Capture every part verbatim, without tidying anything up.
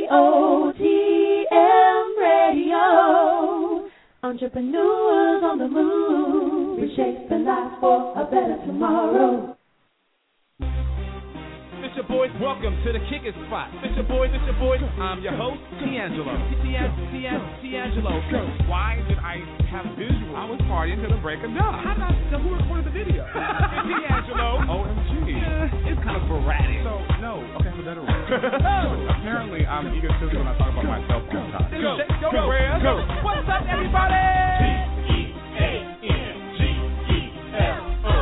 O T M Radio. Entrepreneurs on the move, reshaping life for a better tomorrow. It's your boys, welcome to the Kickers Spot. It's your boys, it's your boys. I'm your host, D'Angelo. D'Angelo. Why did I have visual? I was partying to the break of dawn. How did I, who recorded the video? D'Angelo. O M G. Yeah, it's kind of sporadic. So, no. Okay, I have a better one. Apparently, I'm egotistical when I talk about myself all the time. Go, go, go, go. What's up, everybody? T E A N G E L O.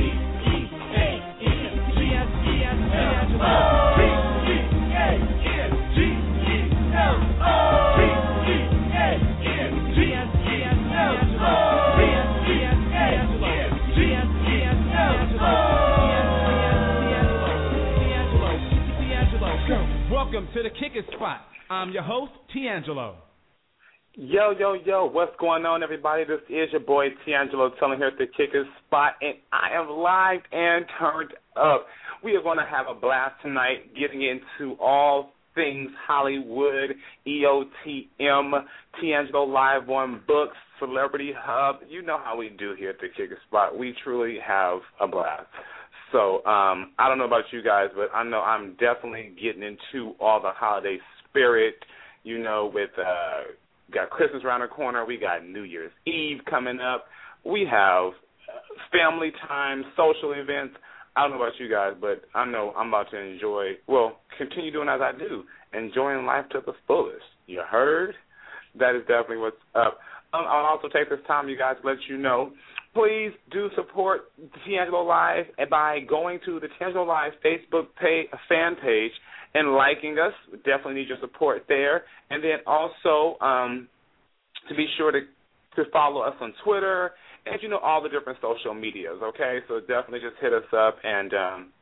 Welcome to the Kickers Spot. I'm your host, D'Angelo. Yo, yo, yo, what's going on, everybody? This is your boy, D'Angelo, telling here at the Kickers Spot, and I am live and turned up. We are going to have a blast tonight getting into all things Hollywood, E O T M, D'Angelo Live on Books, Celebrity Hub. You know how we do here at the Kickers Spot. We truly have a blast. So um, I don't know about you guys, but I know I'm definitely getting into all the holiday spirit, you know, with uh, got Christmas around the corner. We got New Year's Eve coming up. We have family time, social events. I don't know about you guys, but I know I'm about to enjoy, well, continue doing as I do, enjoying life to the fullest. You heard? That is definitely what's up. Um, I'll also take this time, you guys, to let you know, please do support D'Angelo Live by going to the D'Angelo Live Facebook page, fan page and liking us. We definitely need your support there. And then also um, to be sure to, to follow us on Twitter and, you know, all the different social medias, okay? So definitely just hit us up and, um,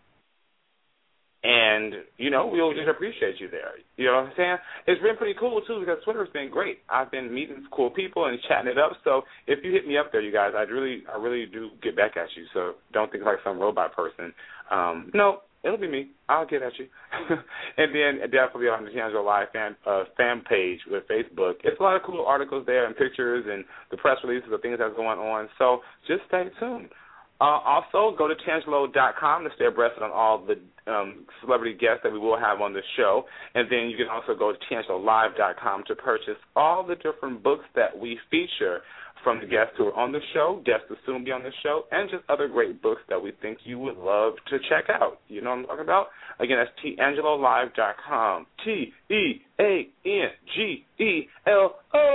and you know, we'll just appreciate you there. You know what I'm saying? It's been pretty cool, too, because Twitter's been great. I've been meeting cool people and chatting it up. So if you hit me up there, you guys, I really I really do get back at you. So don't think like some robot person. Um, no, it'll be me. I'll get at you. And then definitely on the D'Angelo Live fan, uh, fan page with Facebook. It's a lot of cool articles there and pictures and the press releases of things that's going on. So just stay tuned. Uh, also, go to D'Angelo dot com to stay abreast on all the um, celebrity guests that we will have on the show. And then you can also go to D'Angelo Live dot com to purchase all the different books that we feature from the guests who are on the show, guests who soon be on the show, and just other great books that we think you would love to check out. You know what I'm talking about? Again, that's D'Angelo Live dot com. T E A N G E L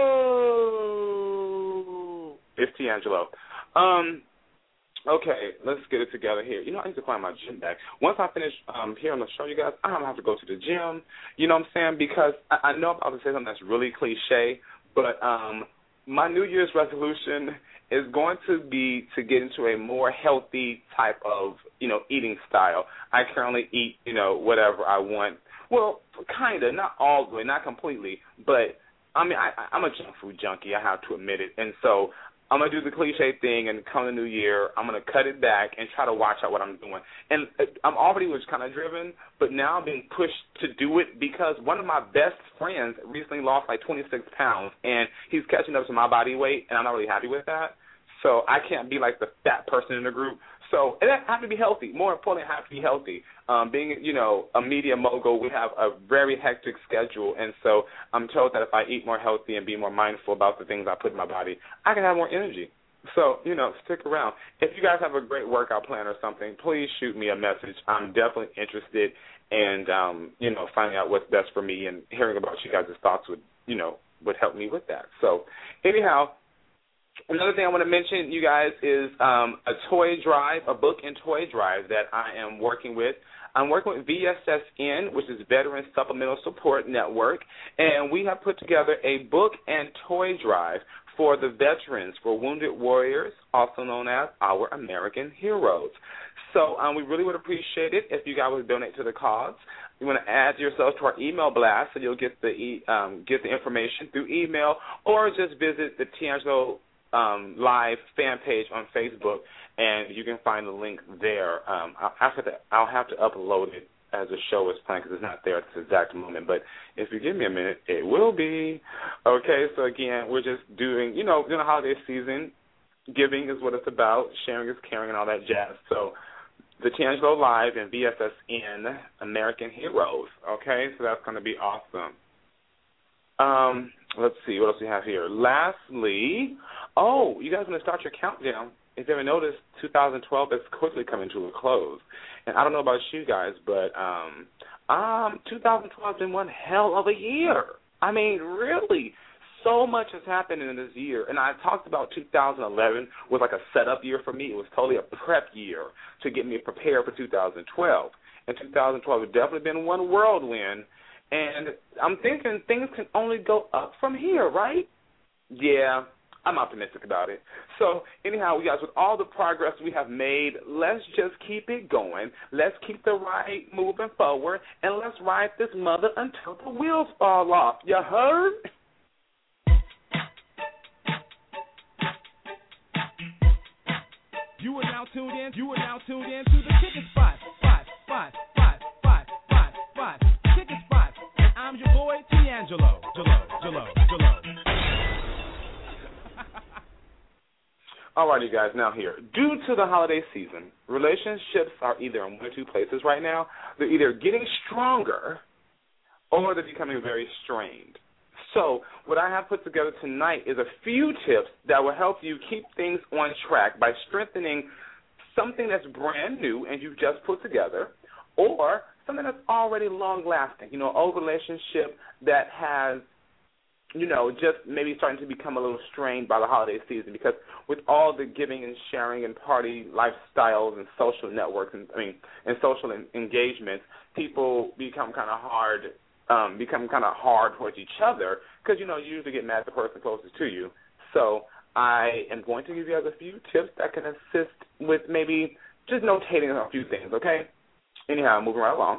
O. It's D'Angelo. Um... Okay, let's get it together here. You know, I need to find my gym bag. Once I finish um, here on the show, you guys, I don't have to go to the gym. You know what I'm saying? Because I, I know I'm about to say something that's really cliche, but um, my New Year's resolution is going to be to get into a more healthy type of, you know, eating style. I currently eat, you know, whatever I want. Well, kind of, not all the way, not completely, but, I mean, I, I'm a junk food junkie, I have to admit it, and so I'm going to do the cliche thing, and come the new year, I'm going to cut it back and try to watch out what I'm doing. And I'm already was kind of driven, but now I'm being pushed to do it because one of my best friends recently lost like twenty-six pounds, and he's catching up to my body weight, and I'm not really happy with that. So I can't be like the fat person in the group. So and I have to be healthy. More importantly, I have to be healthy. Um, being, you know, a media mogul, we have a very hectic schedule, and so I'm told that if I eat more healthy and be more mindful about the things I put in my body, I can have more energy. So, you know, stick around. If you guys have a great workout plan or something, please shoot me a message. I'm definitely interested in, um, you know, finding out what's best for me, and hearing about you guys' thoughts would, you know, would help me with that. So, anyhow, another thing I want to mention, you guys, is um, a toy drive, a book and toy drive that I am working with. I'm working with V S S N, which is Veteran Supplemental Support Network, and we have put together a book and toy drive for the veterans, for wounded warriors, also known as our American heroes. So um, we really would appreciate it if you guys would donate to the cause. You want to add yourself to our email blast, so you'll get the e- um, get the information through email, or just visit the D'Angelo Um, live fan page on Facebook, and you can find the link there. Um, I'll, have to, I'll have to upload it as the show is playing because it's not there at this exact moment. But if you give me a minute, it will be. Okay, so again, we're just doing, you know, during the holiday season, giving is what it's about, sharing is caring and all that jazz. So the Tiangelo Live and V S S N, American Heroes. Okay, so that's going to be awesome. Um, let's see, what else we have here? Lastly, oh, you guys want to start your countdown. If you ever noticed, two thousand twelve is quickly coming to a close. And I don't know about you guys, but um, um, two thousand twelve has been one hell of a year. I mean, really, so much has happened in this year. And I talked about two thousand eleven was like a setup year for me. It was totally a prep year to get me prepared for two thousand twelve. And two thousand twelve has definitely been one whirlwind. And I'm thinking things can only go up from here, right? Yeah. I'm optimistic about it. So, anyhow, you guys, with all the progress we have made, let's just keep it going. Let's keep the ride moving forward, and let's ride this mother until the wheels fall off. You heard? You are now tuned in. You are now tuned in to the Chicken Spot. Spot, spot, spot, spot, spot, spot, Chicken Spot. And I'm your boy, Tiangelo. Jalo, Jalo, Jalo. All right, you guys, now here. Due to the holiday season, relationships are either in one or two places right now. They're either getting stronger or they're becoming very strained. So what I have put together tonight is a few tips that will help you keep things on track by strengthening something that's brand new and you've just put together, or something that's already long-lasting, you know, an old relationship that has, you know, just maybe starting to become a little strained by the holiday season, because with all the giving and sharing and party lifestyles and social networks and I mean and social en- engagements, people become kind of hard, um, become kind of hard towards each other because, you know, you usually get mad at the person closest to you. So I am going to give you guys a few tips that can assist with maybe just notating a few things, okay? Anyhow, moving right along.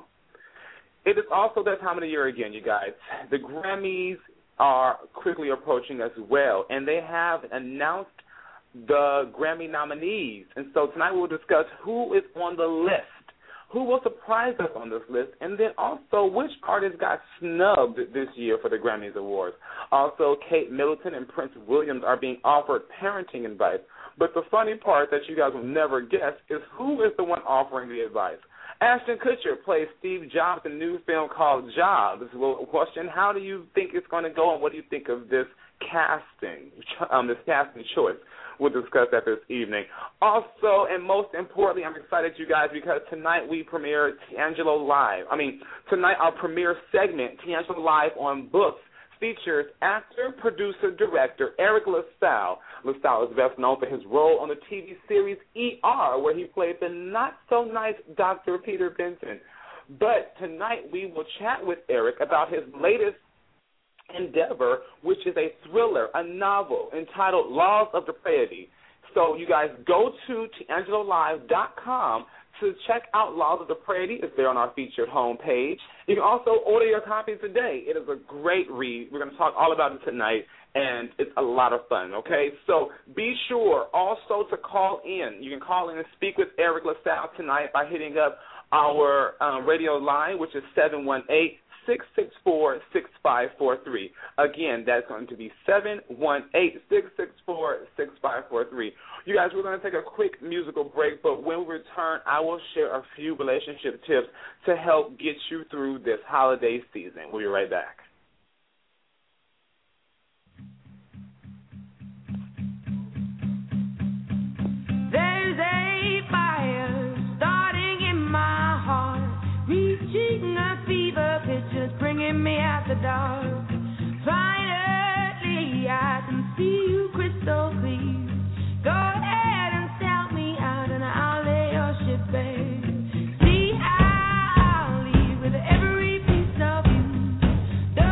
It is also that time of the year again, you guys. The Grammys are quickly approaching as well, and they have announced the Grammy nominees. And so tonight we'll discuss who is on the list, who will surprise us on this list, and then also which artists got snubbed this year for the Grammys Awards. Also, Kate Middleton and Prince Williams are being offered parenting advice. But the funny part that you guys will never guess is who is the one offering the advice. Ashton Kutcher plays Steve Jobs in a new film called Jobs. Well, question, how do you think it's going to go, and what do you think of this casting, um, this casting choice? We'll discuss that this evening. Also, and most importantly, I'm excited, you guys, because tonight we premiere Tiangelo Live. I mean, tonight our premiere segment, Tiangelo Live on Books, features actor, producer, director Eric LaSalle. LaSalle is best known for his role on the T V series E R, where he played the not-so-nice Doctor Peter Benson. But tonight we will chat with Eric about his latest endeavor, which is a thriller, a novel entitled Laws of Propriety. So you guys go to Tiangelo Live dot com to check out Laws of Propriety. It's there on our featured homepage. You can also order your copy today. It is a great read. We're going to talk all about it tonight, and it's a lot of fun, okay? So be sure also to call in. You can call in and speak with Eric LaSalle tonight by hitting up our um, radio line, which is seven one eight, six six four, six five four three. Again, that's going to be seven one eight, six six four, six five four three. You guys, we're going to take a quick musical break, but when we return, I will share a few relationship tips to help get you through this holiday season. We'll be right back. There's a fire starting in my heart, reaching a fever pitch, just bringing me out the dark. Finally, I can see you crystal clear. Go ahead and sell me out, and I'll lay your ship bare. See, I'll leave with every piece of you.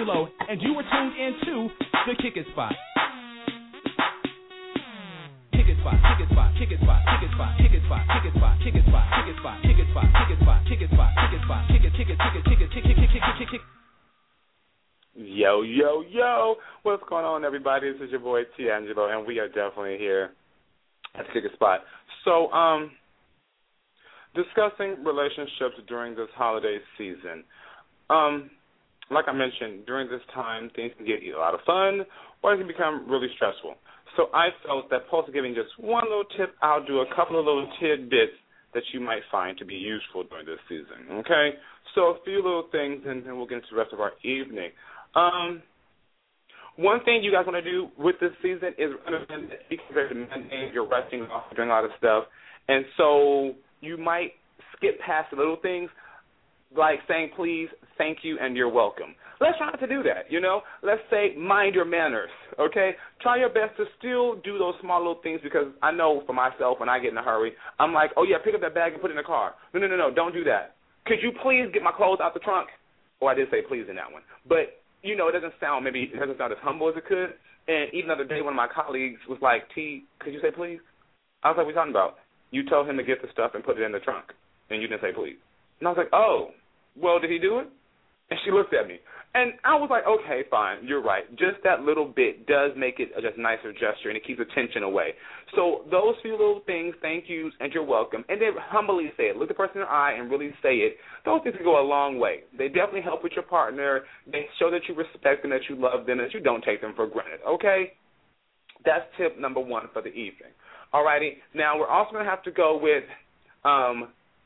D'Angelo, and you were tuned into The Kick It Spot. Kick it spot, kick it spot, kick it spot, kick it spot, kick it spot, kick it spot, kick it spot, kick it spot, kick it spot, kick it spot, kick it spot, kick it spot, kick it, kick it, kick it, kick it, kick it, kick it, kick it, kick it. Yo, yo, yo. What's going on, everybody? This is your boy, D'Angelo, and we are definitely here at the Kick It Spot. So, um, discussing relationships during this holiday season. Um, like I mentioned, during this time, things can get either a lot of fun or it can become really stressful. So I felt that opposed to giving just one little tip, I'll do a couple of little tidbits that you might find to be useful during this season, okay? So a few little things, and then we'll get into the rest of our evening. Um, one thing you guys want to do with this season is understand that because there's a you're resting off, doing a lot of stuff, and so you might skip past the little things like saying please, thank you, and you're welcome. Let's try not to do that, you know. Let's say mind your manners, okay? Try your best to still do those small little things because I know for myself when I get in a hurry, I'm like, oh, yeah, pick up that bag and put it in the car. No, no, no, no, don't do that. Could you please get my clothes out the trunk? Oh, I did say please in that one. But, you know, it doesn't sound, maybe it doesn't sound as humble as it could. And even the other day, one of my colleagues was like, T, could you say please? I was like, what are you talking about? You told him to get the stuff and put it in the trunk, and you didn't say please. And I was like, oh, well, did he do it? And she looked at me. And I was like, okay, fine, you're right. Just that little bit does make it a just nicer gesture, and it keeps attention away. So those few little things, thank yous, and you're welcome, and then humbly say it. Look the person in the eye and really say it. Those things can go a long way. They definitely help with your partner. They show that you respect them, that you love them, that you don't take them for granted, okay? That's tip number one for the evening. All righty. Now, we're also going to have to go with um,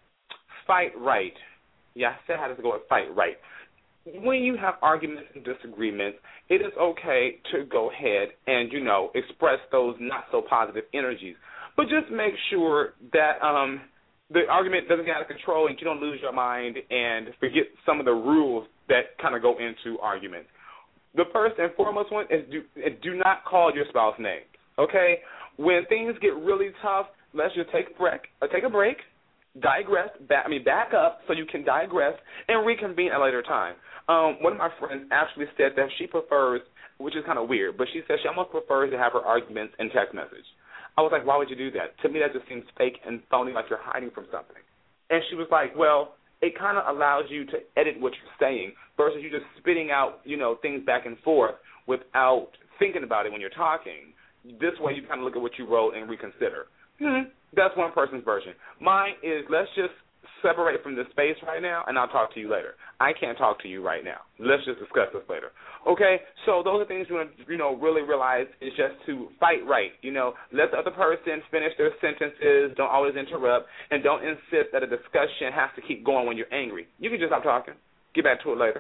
fight right. Yeah, I said how to go with fight right. When you have arguments and disagreements, it is okay to go ahead and, you know, express those not-so-positive energies. But just make sure that um, the argument doesn't get out of control and you don't lose your mind and forget some of the rules that kind of go into arguments. The first and foremost one is do, do not call your spouse names, okay? When things get really tough, let's just take a break. Uh, take a break. Digress, back, I mean, back up so you can digress and reconvene at a later time. Um, one of my friends actually said that she prefers, which is kind of weird, but she said she almost prefers to have her arguments in text message. I was like, why would you do that? To me, that just seems fake and phony, like you're hiding from something. And she was like, well, it kind of allows you to edit what you're saying versus you just spitting out, you know, things back and forth without thinking about it when you're talking. This way you kind of look at what you wrote and reconsider. Hmm. That's one person's version. Mine is let's just separate from this space right now, and I'll talk to you later. I can't talk to you right now. Let's just discuss this later. Okay? So those are things you want to, you know, really realize is just to fight right. You know, let the other person finish their sentences. Don't always interrupt, and don't insist that a discussion has to keep going when you're angry. You can just stop talking. Get back to it later.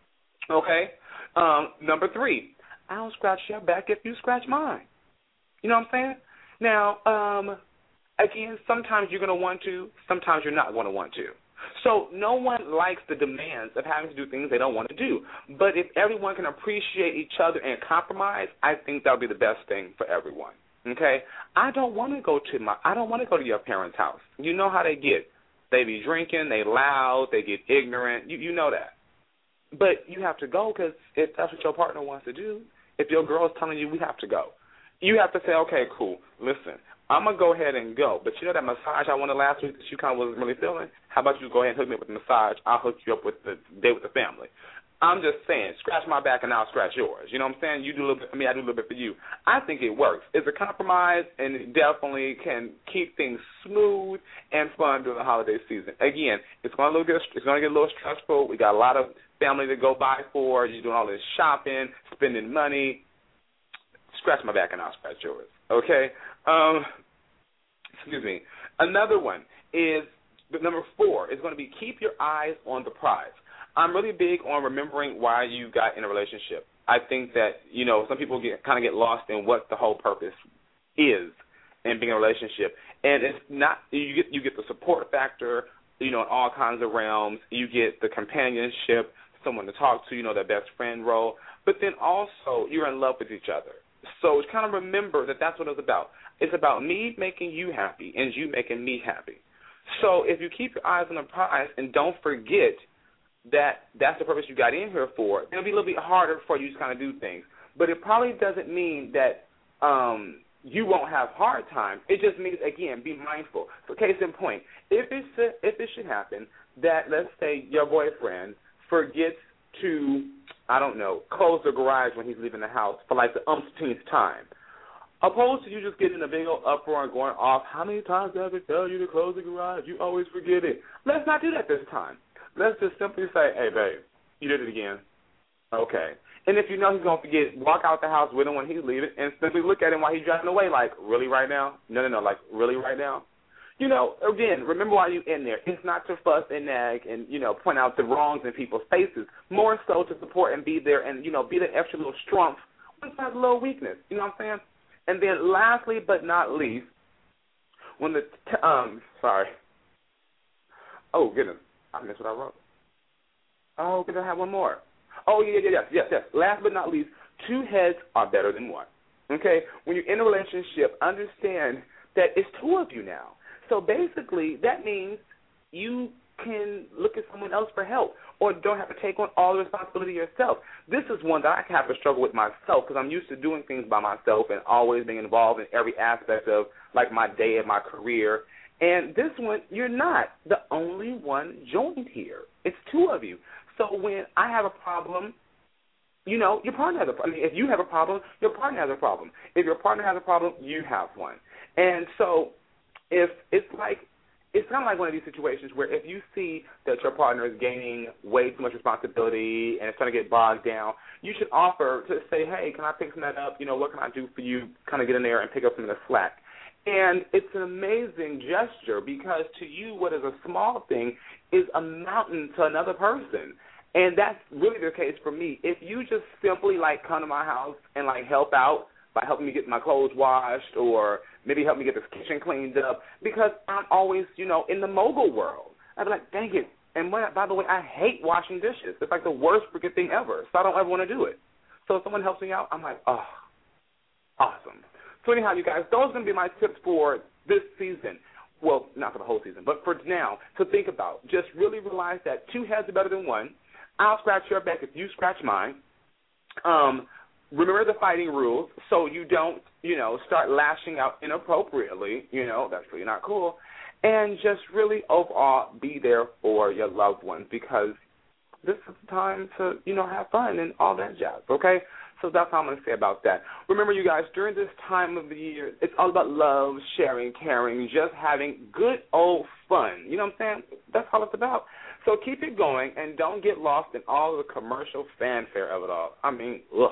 Okay? Um, number three, I'll scratch your back if you scratch mine. You know what I'm saying? Now, um, again, sometimes you're going to want to, sometimes you're not going to want to. So no one likes the demands of having to do things they don't want to do. But if everyone can appreciate each other and compromise, I think that would be the best thing for everyone. Okay? I don't want to go to my, I don't want to go to your parents' house. You know how they get. They be drinking, they loud, they get ignorant. You, you know that. But you have to go because if that's what your partner wants to do, if your girl is telling you we have to go, you have to say, okay, cool, listen, I'm going to go ahead and go. But you know that massage I wanted last week that you kind of wasn't really feeling? How about you go ahead and hook me up with the massage? I'll hook you up with the day with the family. I'm just saying, scratch my back and I'll scratch yours. You know what I'm saying? You do a little bit for me, I do a little bit for you. I think it works. It's a compromise, and it definitely can keep things smooth and fun during the holiday season. Again, it's going to look good. It's going to get a little stressful. We got a lot of family to go by for. You're doing all this shopping, spending money. Scratch my back and I'll scratch yours. Okay? Um, excuse me. Another one is the number four is going to be keep your eyes on the prize. I'm really big on remembering why you got in a relationship. I think that, you know, some people get kind of get lost in what the whole purpose is in being in a relationship. And it's not, you get you get the support factor, you know, in all kinds of realms. You get the companionship, someone to talk to, you know, that best friend role. But then also you're in love with each other. So kind of remember that that's what it's about. It's about me making you happy and you making me happy. So if you keep your eyes on the prize and don't forget that that's the purpose you got in here for, it'll be a little bit harder for you to kind of do things. But it probably doesn't mean that um, you won't have hard times. It just means, again, be mindful. For case in point, if it should, if it should happen that, let's say, your boyfriend forgets to, I don't know, close the garage when he's leaving the house for like the umpteenth time, opposed to you just getting a big old uproar and going off, how many times do I have to tell you to close the garage? You always forget it. Let's not do that this time. Let's just simply say, hey, babe, you did it again. Okay. And if you know he's going to forget, walk out the house with him when he's leaving and simply look at him while he's driving away like, really right now? No, no, no, like, really right now? You know, again, remember why you're in there. It's not to fuss and nag and, you know, point out the wrongs in people's faces. More so to support and be there and, you know, be that extra little strength when it's a little weakness. You know what I'm saying? And then lastly but not least, when the, t- um, sorry. Oh, goodness. I missed what I wrote. Oh, because I have one more. Oh, yeah, yeah, yes, yes, yes. Last but not least, two heads are better than one. Okay? When you're in a relationship, understand that it's two of you now. So basically, that means you can look at someone else for help or don't have to take on all the responsibility yourself. This is one that I have to struggle with myself because I'm used to doing things by myself and always being involved in every aspect of, like, my day and my career. And this one, you're not the only one joined here. It's two of you. So when I have a problem, you know, your partner has a problem. I mean, if you have a problem, your partner has a problem. If your partner has a problem, you have one. And so if it's like, it's kind of like one of these situations where if you see that your partner is gaining way too much responsibility and it's starting to get bogged down, you should offer to say, hey, can I pick some of that up? You know, what can I do for you? Kind of get in there and pick up some of the slack. And it's an amazing gesture because to you what is a small thing is a mountain to another person. And that's really the case for me. If you just simply, like, come to my house and, like, help out by helping me get my clothes washed or maybe help me get this kitchen cleaned up because I'm always, you know, in the mogul world. I'd be like, dang it. And when, by the way, I hate washing dishes. It's like the worst freaking thing ever, so I don't ever want to do it. So if someone helps me out, I'm like, oh, awesome. So anyhow, you guys, those are going to be my tips for this season. Well, not for the whole season, but for now to think about. Just really realize that two heads are better than one. I'll scratch your back if you scratch mine. Um, remember the fighting rules so you don't, you know, start lashing out inappropriately. You know, that's really not cool. And just really overall be there for your loved ones because this is the time to, you know, have fun and all that jazz, okay? So that's all I'm going to say about that. Remember, you guys, during this time of the year, it's all about love, sharing, caring, just having good old fun. You know what I'm saying? That's all it's about. So keep it going and don't get lost in all the commercial fanfare of it all. I mean, ugh.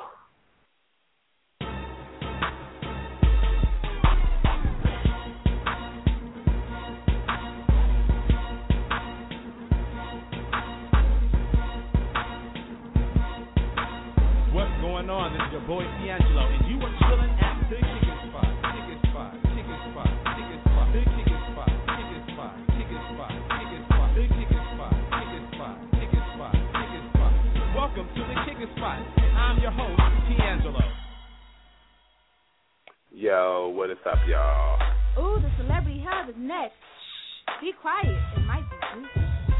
What's going on? This is your boy D'Angelo, and you are chilling at the Chicken Spot. Chicken Spot, Chicken Spot, Chicken Spot, the Chicken Spot, Chicken Spot, Chicken Spot, Chicken Spot, the Chicken Spot, Chicken Spot, Chicken Spot, Chicken Spot. Welcome to the Chicken Spot, and I'm your host, D'Angelo. Yo, what is up, y'all? Ooh, the Celebrity Hub is next. Shh, be quiet. It might be juicy.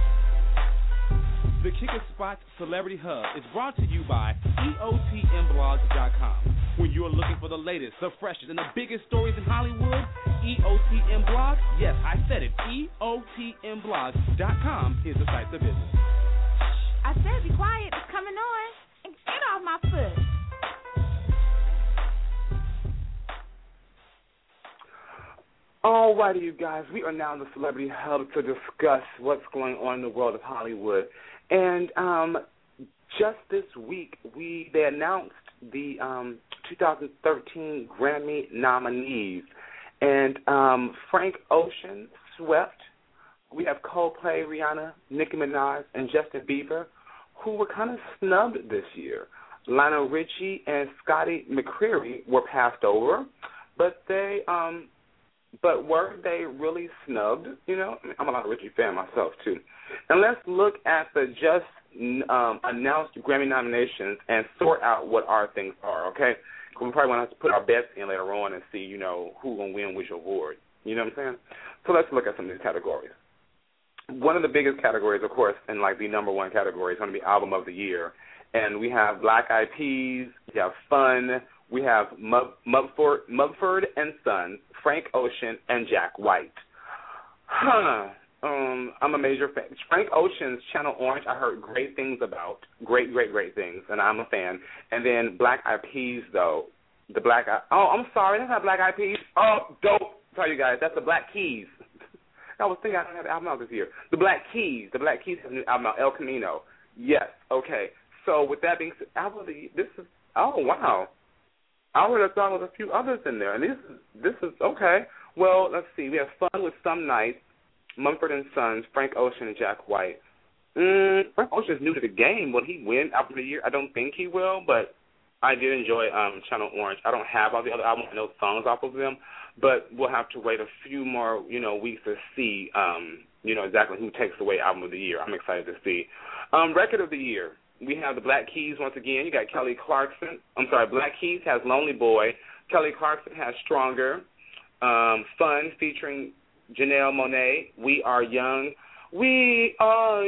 The Chicken Spot Celebrity Hub is brought to you by E O T M blogs dot com. When you're looking for the latest, the freshest, and the biggest stories in Hollywood, E O T M Blogs, yes, I said it, E O T M blogs dot com is the site to visit. I said be quiet. It's coming on. And get off my foot. All righty, you guys, we are now in the Celebrity Hub to discuss what's going on in the world of Hollywood. And um, just this week, we they announced the um, two thousand thirteen Grammy nominees. And um, Frank Ocean swept. We have Coldplay, Rihanna, Nicki Minaj, and Justin Bieber, who were kind of snubbed this year. Lionel Richie and Scotty McCreery were passed over, but they um, but were they really snubbed? You know, I mean, I'm a Lionel Richie fan myself too. And let's look at the just um, announced Grammy nominations and sort out what our things are. Okay, we probably want to put our bets in later on and see, you know, who's gonna win which award. You know what I'm saying? So let's look at some of these categories. one of the biggest categories, of course, and like the number one category is going to be Album of the Year. And we have Black Eyed Peas, we have Fun, we have Mub- Mumford, Mumford and Sons, Frank Ocean, and Jack White. Huh. Um, I'm a major fan. Frank Ocean's Channel Orange, I heard great things about. Great, great, great things, and I'm a fan. And then Black Eyed Peas, though. The Black Eyed... Oh, I'm sorry, that's not Black Eyed Peas. Oh, don't tell you guys, that's the Black Keys. I was thinking I don't have an album out this year. The Black Keys. The Black Keys have a new album out, El Camino. Yes, okay. So with that being said, album of the year, this is... Oh, wow. I would have thought there was a few others in there, and this is, this is... Okay. Well, let's see. We have Fun with Some Nights, Mumford and Sons, Frank Ocean, and Jack White. Mm, Frank Ocean's new to the game. Will he win Album of the Year? I don't think he will, but I did enjoy um, Channel Orange. I don't have all the other albums and those songs off of them, but we'll have to wait a few more, you know, weeks to see, um, you know, exactly who takes away Album of the Year. I'm excited to see. Um, Record of the Year. We have the Black Keys once again. You got Kelly Clarkson. I'm sorry, Black Keys has Lonely Boy. Kelly Clarkson has Stronger. Um, Fun featuring Janelle Monáe, We Are Young. We are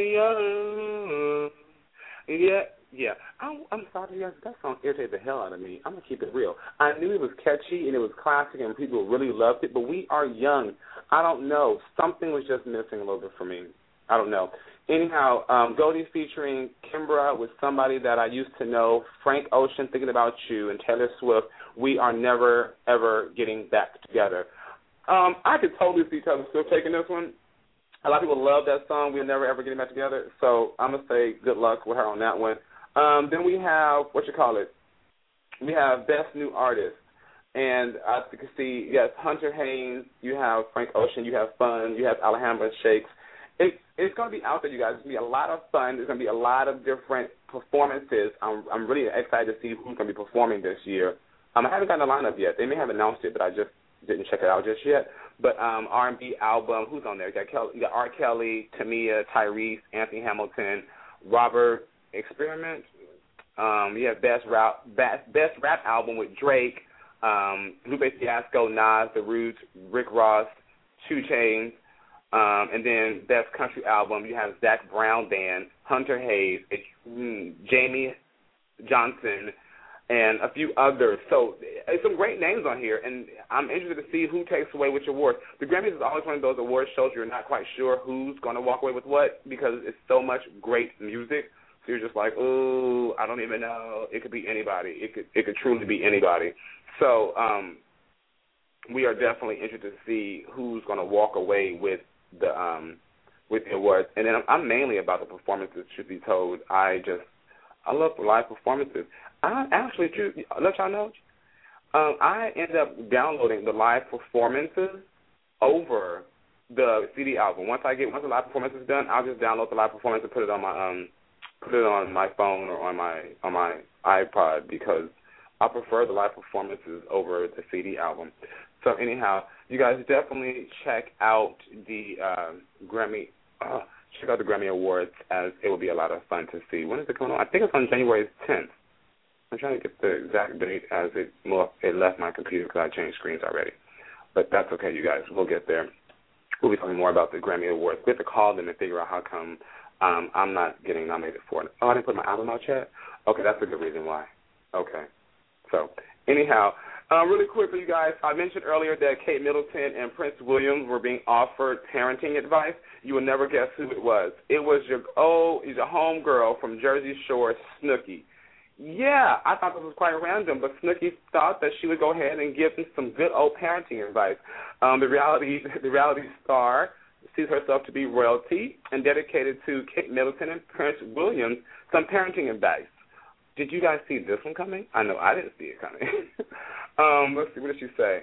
young. Yeah, yeah. I'm, I'm sorry, guys. That song irritated the hell out of me. I'm going to keep it real. I knew it was catchy and it was classic and people really loved it, but We Are Young. I don't know. Something was just missing a little bit for me. I don't know. Anyhow, um, Goldie featuring Kimbra with Somebody That I Used to Know, Frank Ocean, Thinking About You, and Taylor Swift, We Are Never, Ever Getting Back Together. Um, I could totally see Taylor Swift taking this one. A lot of people love that song, We're Never Ever Getting Back Together, so I'm going to say good luck with her on that one. Um, then we have, what you call it, we have Best New Artist. And as you can see, yes, Hunter Haynes, you have Frank Ocean, you have Fun, you have Alejandra Shakes. It, it's going to be out there, you guys. It's going to be a lot of fun. There's going to be a lot of different performances. I'm, I'm really excited to see who's going to be performing this year. Um, I haven't gotten the lineup yet. They may have announced it, but I just didn't check it out just yet. But um, R and B album, who's on there? You got, Kelly, you got R. Kelly, Tamia, Tyrese, Anthony Hamilton, Robert Experiment. Um, you have Best Rap, Best, Best Rap Album with Drake, um, Lupe Fiasco, Nas, The Roots, Rick Ross, two Chainz. Um, and then Best Country Album, you have Zach Brown Band, Hunter Hayes, mm, Jamie Johnson, and a few others. So there's some great names on here, and I'm interested to see who takes away which award. The Grammys is always one of those award shows you're not quite sure who's going to walk away with what because it's so much great music. So you're just like, ooh, I don't even know. It could be anybody. It could it could truly be anybody. So um, we are definitely interested to see who's going to walk away with the um with the awards. And then I'm, I'm mainly about the performances, should be told. I just I love live performances. I actually to let y'all know, um, I end up downloading the live performances over the C D album. Once I get once the live performance is done, I'll just download the live performance and put it on my um put it on my phone or on my on my iPod because I prefer the live performances over the C D album. So anyhow, you guys definitely check out the uh, Grammy, uh, check out the Grammy Awards as it will be a lot of fun to see. When is it going on? I think it's on January tenth. I'm trying to get the exact date as it well, it left my computer because I changed screens already. But that's okay, you guys. We'll get there. We'll be talking more about the Grammy Awards. We have to call them and figure out how come um, I'm not getting nominated for it. Oh, I didn't put my album out yet? Okay, that's a good reason why. Okay. So, anyhow, uh, really quickly, you guys, I mentioned earlier that Kate Middleton and Prince William were being offered parenting advice. You will never guess who it was. It was your oh, he's a homegirl from Jersey Shore, Snooki. Yeah, I thought this was quite random, but Snooki thought that she would go ahead and give him some good old parenting advice. Um, the reality, the reality star sees herself to be royalty and dedicated to Kate Middleton and Prince William some parenting advice. Did you guys see this one coming? I know I didn't see it coming. um, let's see, what did she say?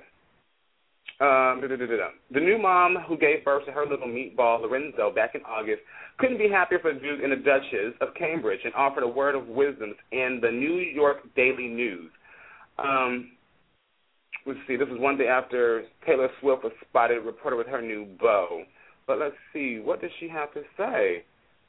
Um, the new mom who gave birth to her little meatball, Lorenzo, back in August, couldn't be happier for the Duke and the Duchess of Cambridge and offered a word of wisdom in the New York Daily News. Um, let's see, this was one day after Taylor Swift was spotted reported with her new beau. But let's see, what does she have to say?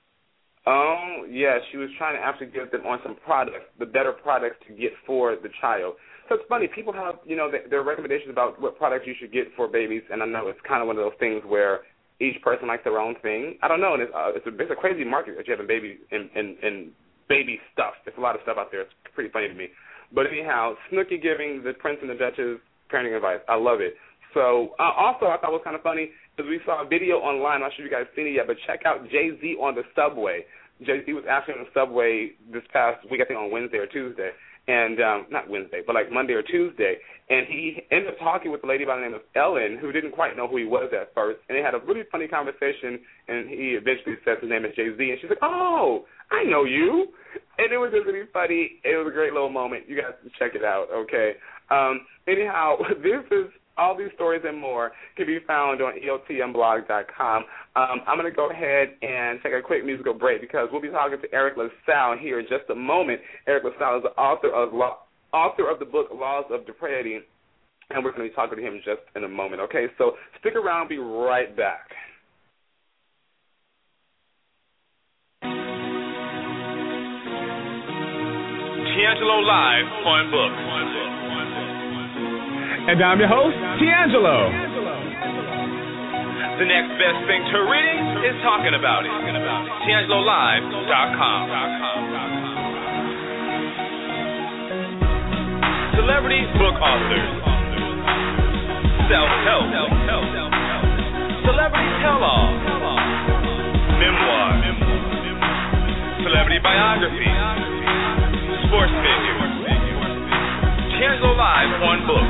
Oh, yeah, she was trying to actually give them on some products, the better products to get for the child. So it's funny, people have, you know, their recommendations about what products you should get for babies, and I know it's kind of one of those things where each person likes their own thing. I don't know. And it's, uh, it's, a, it's a crazy market that you have in baby in, in, in baby stuff. There's a lot of stuff out there. It's pretty funny to me. But anyhow, Snooki giving the Prince and the Duchess parenting advice. I love it. So uh, also I thought it was kind of funny because we saw a video online. I'm not sure if you guys seen it yet, but check out Jay-Z on the subway. Jay-Z was actually on the subway this past week, I think on Wednesday or Tuesday. And um, not Wednesday, but like Monday or Tuesday. And he ended up talking with a lady by the name of Ellen, who didn't quite know who he was at first. And they had a really funny conversation, and he eventually said his name is Jay-Z. And she's like, oh, I know you. And it was just really funny. It was a great little moment. You guys can check it out, okay? Um, anyhow, this is all these stories and more can be found on E O T M blog dot com. Um, I'm going to go ahead and take a quick musical break because we'll be talking to Eric LaSalle here in just a moment. Eric LaSalle is the author of law, author of the book Laws of Depravity, and we're going to be talking to him just in a moment. Okay, so stick around. I'll be right back. Tiangelo Live on Book. And I'm your host, Tiangelo. The next best thing to reading is talking about it. Tiangelo Live dot com. Celebrity book authors. Self-help. Celebrity tell-all. Memoir. Celebrity biography. Sports figure. Tiangelo Live on Book.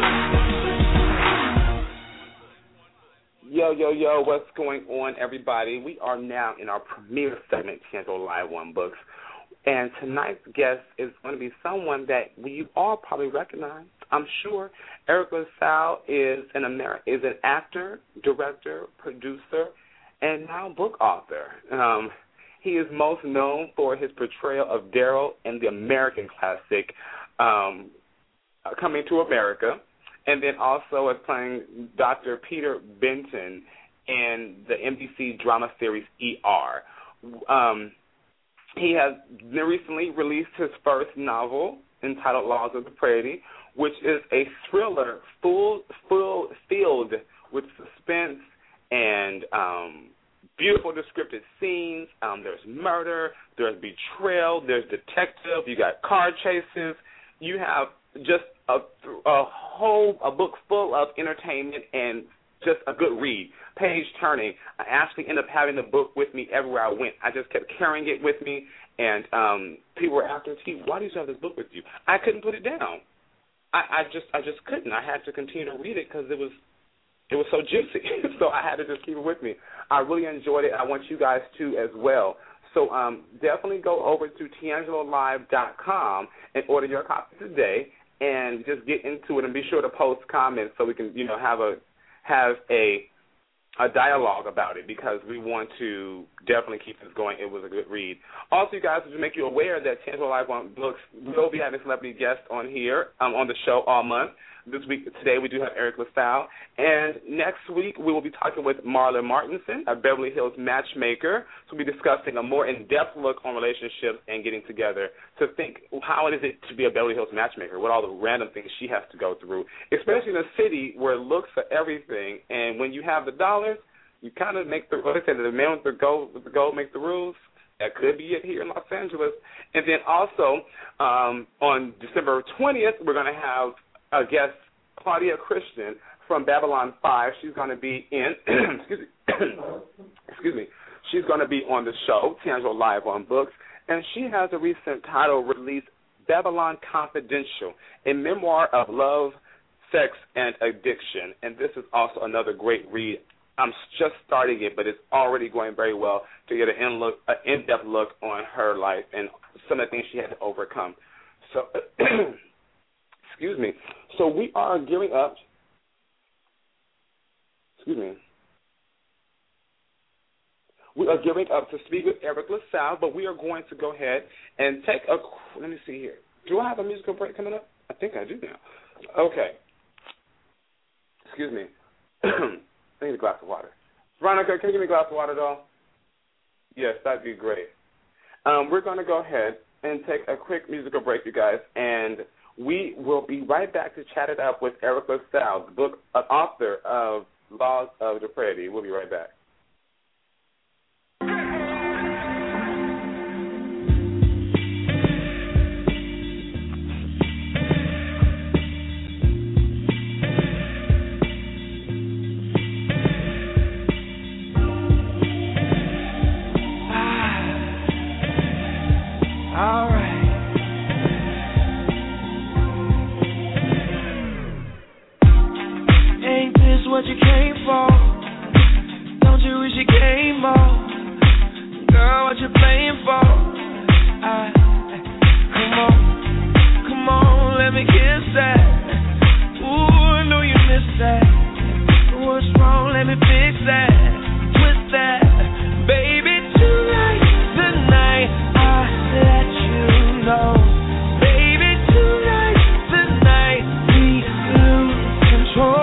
Yo, yo, yo, what's going on, everybody? We are now in our premiere segment, Tiangelo Live on Books. And tonight's guest is going to be someone that you all probably recognize, I'm sure. Eric LaSalle is an, Amer- is an actor, director, producer, and now book author. Um, he is most known for his portrayal of Daryl in the American classic, um, Coming to America. And then also as playing Doctor Peter Benton in the N B C drama series E R. Um, he has recently released his first novel entitled Laws of Depravity, which is a thriller full, full filled with suspense and um, beautiful descriptive scenes. Um, there's murder, there's betrayal, there's detective, you got car chases. You have just a, a whole a book full of entertainment and just a good read, page turning. I actually ended up having the book with me everywhere I went. I just kept carrying it with me, and um, people were asking, T, why do you have this book with you? I couldn't put it down. I, I just I just couldn't. I had to continue to read it because it was it was so juicy. So I had to just keep it with me. I really enjoyed it. I want you guys to as well. So um, definitely go over to Tiangelo Live dot com and order your copy today, and just get into it, and be sure to post comments so we can, you know, have a have a a dialogue about it, because we want to definitely keep this going. It was a good read. Also, you guys, to make you aware that Tiangelo Live on Books will be having celebrity guests on here um, on the show all month. This week, today, we do have Eric LaSalle. And next week, we will be talking with Marla Martinson, a Beverly Hills matchmaker. So we'll be discussing a more in-depth look on relationships and getting together to think how it is it to be a Beverly Hills matchmaker, what all the random things she has to go through, especially in a city where looks are everything. And when you have the dollars, you kind of make the, what I said, the man with the gold, with the gold make the rules. That could be it here in Los Angeles. And then also, um, on December twentieth, we're going to have a guest, Claudia Christian from Babylon five. She's going to be in, excuse me, excuse me, she's going to be on the show, Tiangelo Live on Books, and she has a recent title released, Babylon Confidential, a memoir of love, sex, and addiction. And this is also another great read. I'm just starting it, but it's already going very well to get an in look, an in-depth look on her life and some of the things she had to overcome. So, excuse me. So we are gearing up. Excuse me. We are gearing up to speak with Eric LaSalle, but we are going to go ahead and take a. Let me see here. Do I have a musical break coming up? I think I do now. Okay. Excuse me. I need a glass of water. Veronica, can you give me a glass of water, doll? Yes, that'd be great. Um, we're going to go ahead and take a quick musical break, you guys, and we will be right back to chat it up with Eric LaSalle, the book uh, author of Laws of Depravity. We'll be right back. What you came for? Don't you wish you came more? Girl, what you playing for? I, come on, come on, let me kiss that. Ooh, I know you miss that. What's wrong? Let me fix that. Twist that, baby. Tonight, tonight, I let you know. Baby, tonight, tonight, we lose control.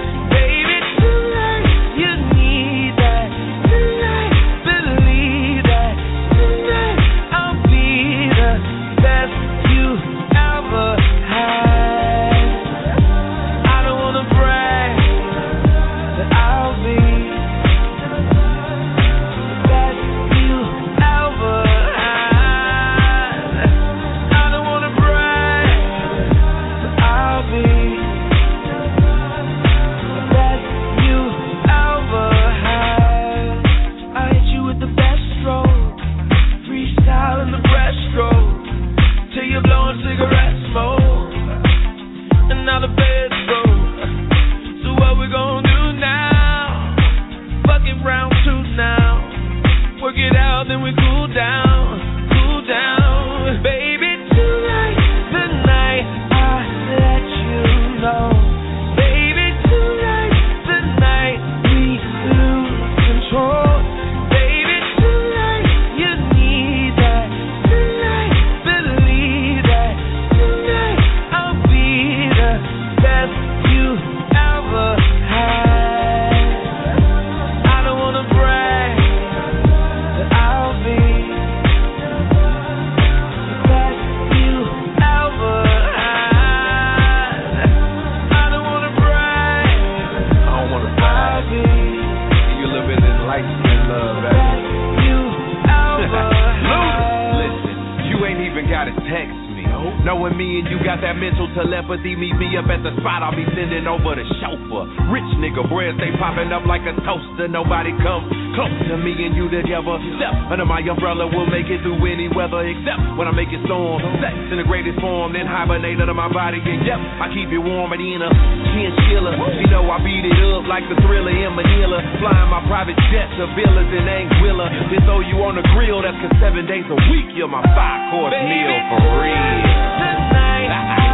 Knowing me and you got that mental telepathy, meet me up at the spot, I'll be sending over the chauffeur. Rich nigga, bread stay popping up like a toaster. Nobody comes close to me and you together. Step under my umbrella, we'll make it through any weather, except when I make it storm. Sex in the greatest form, then hibernate under my body. And yep, I keep it warm and in a chinchilla. You know I beat it up like the Thriller in Manila. Flying my private jet to villas in Anguilla. Then throw you on the grill, that's cause seven days a week you're my five-course meal for real. Tonight,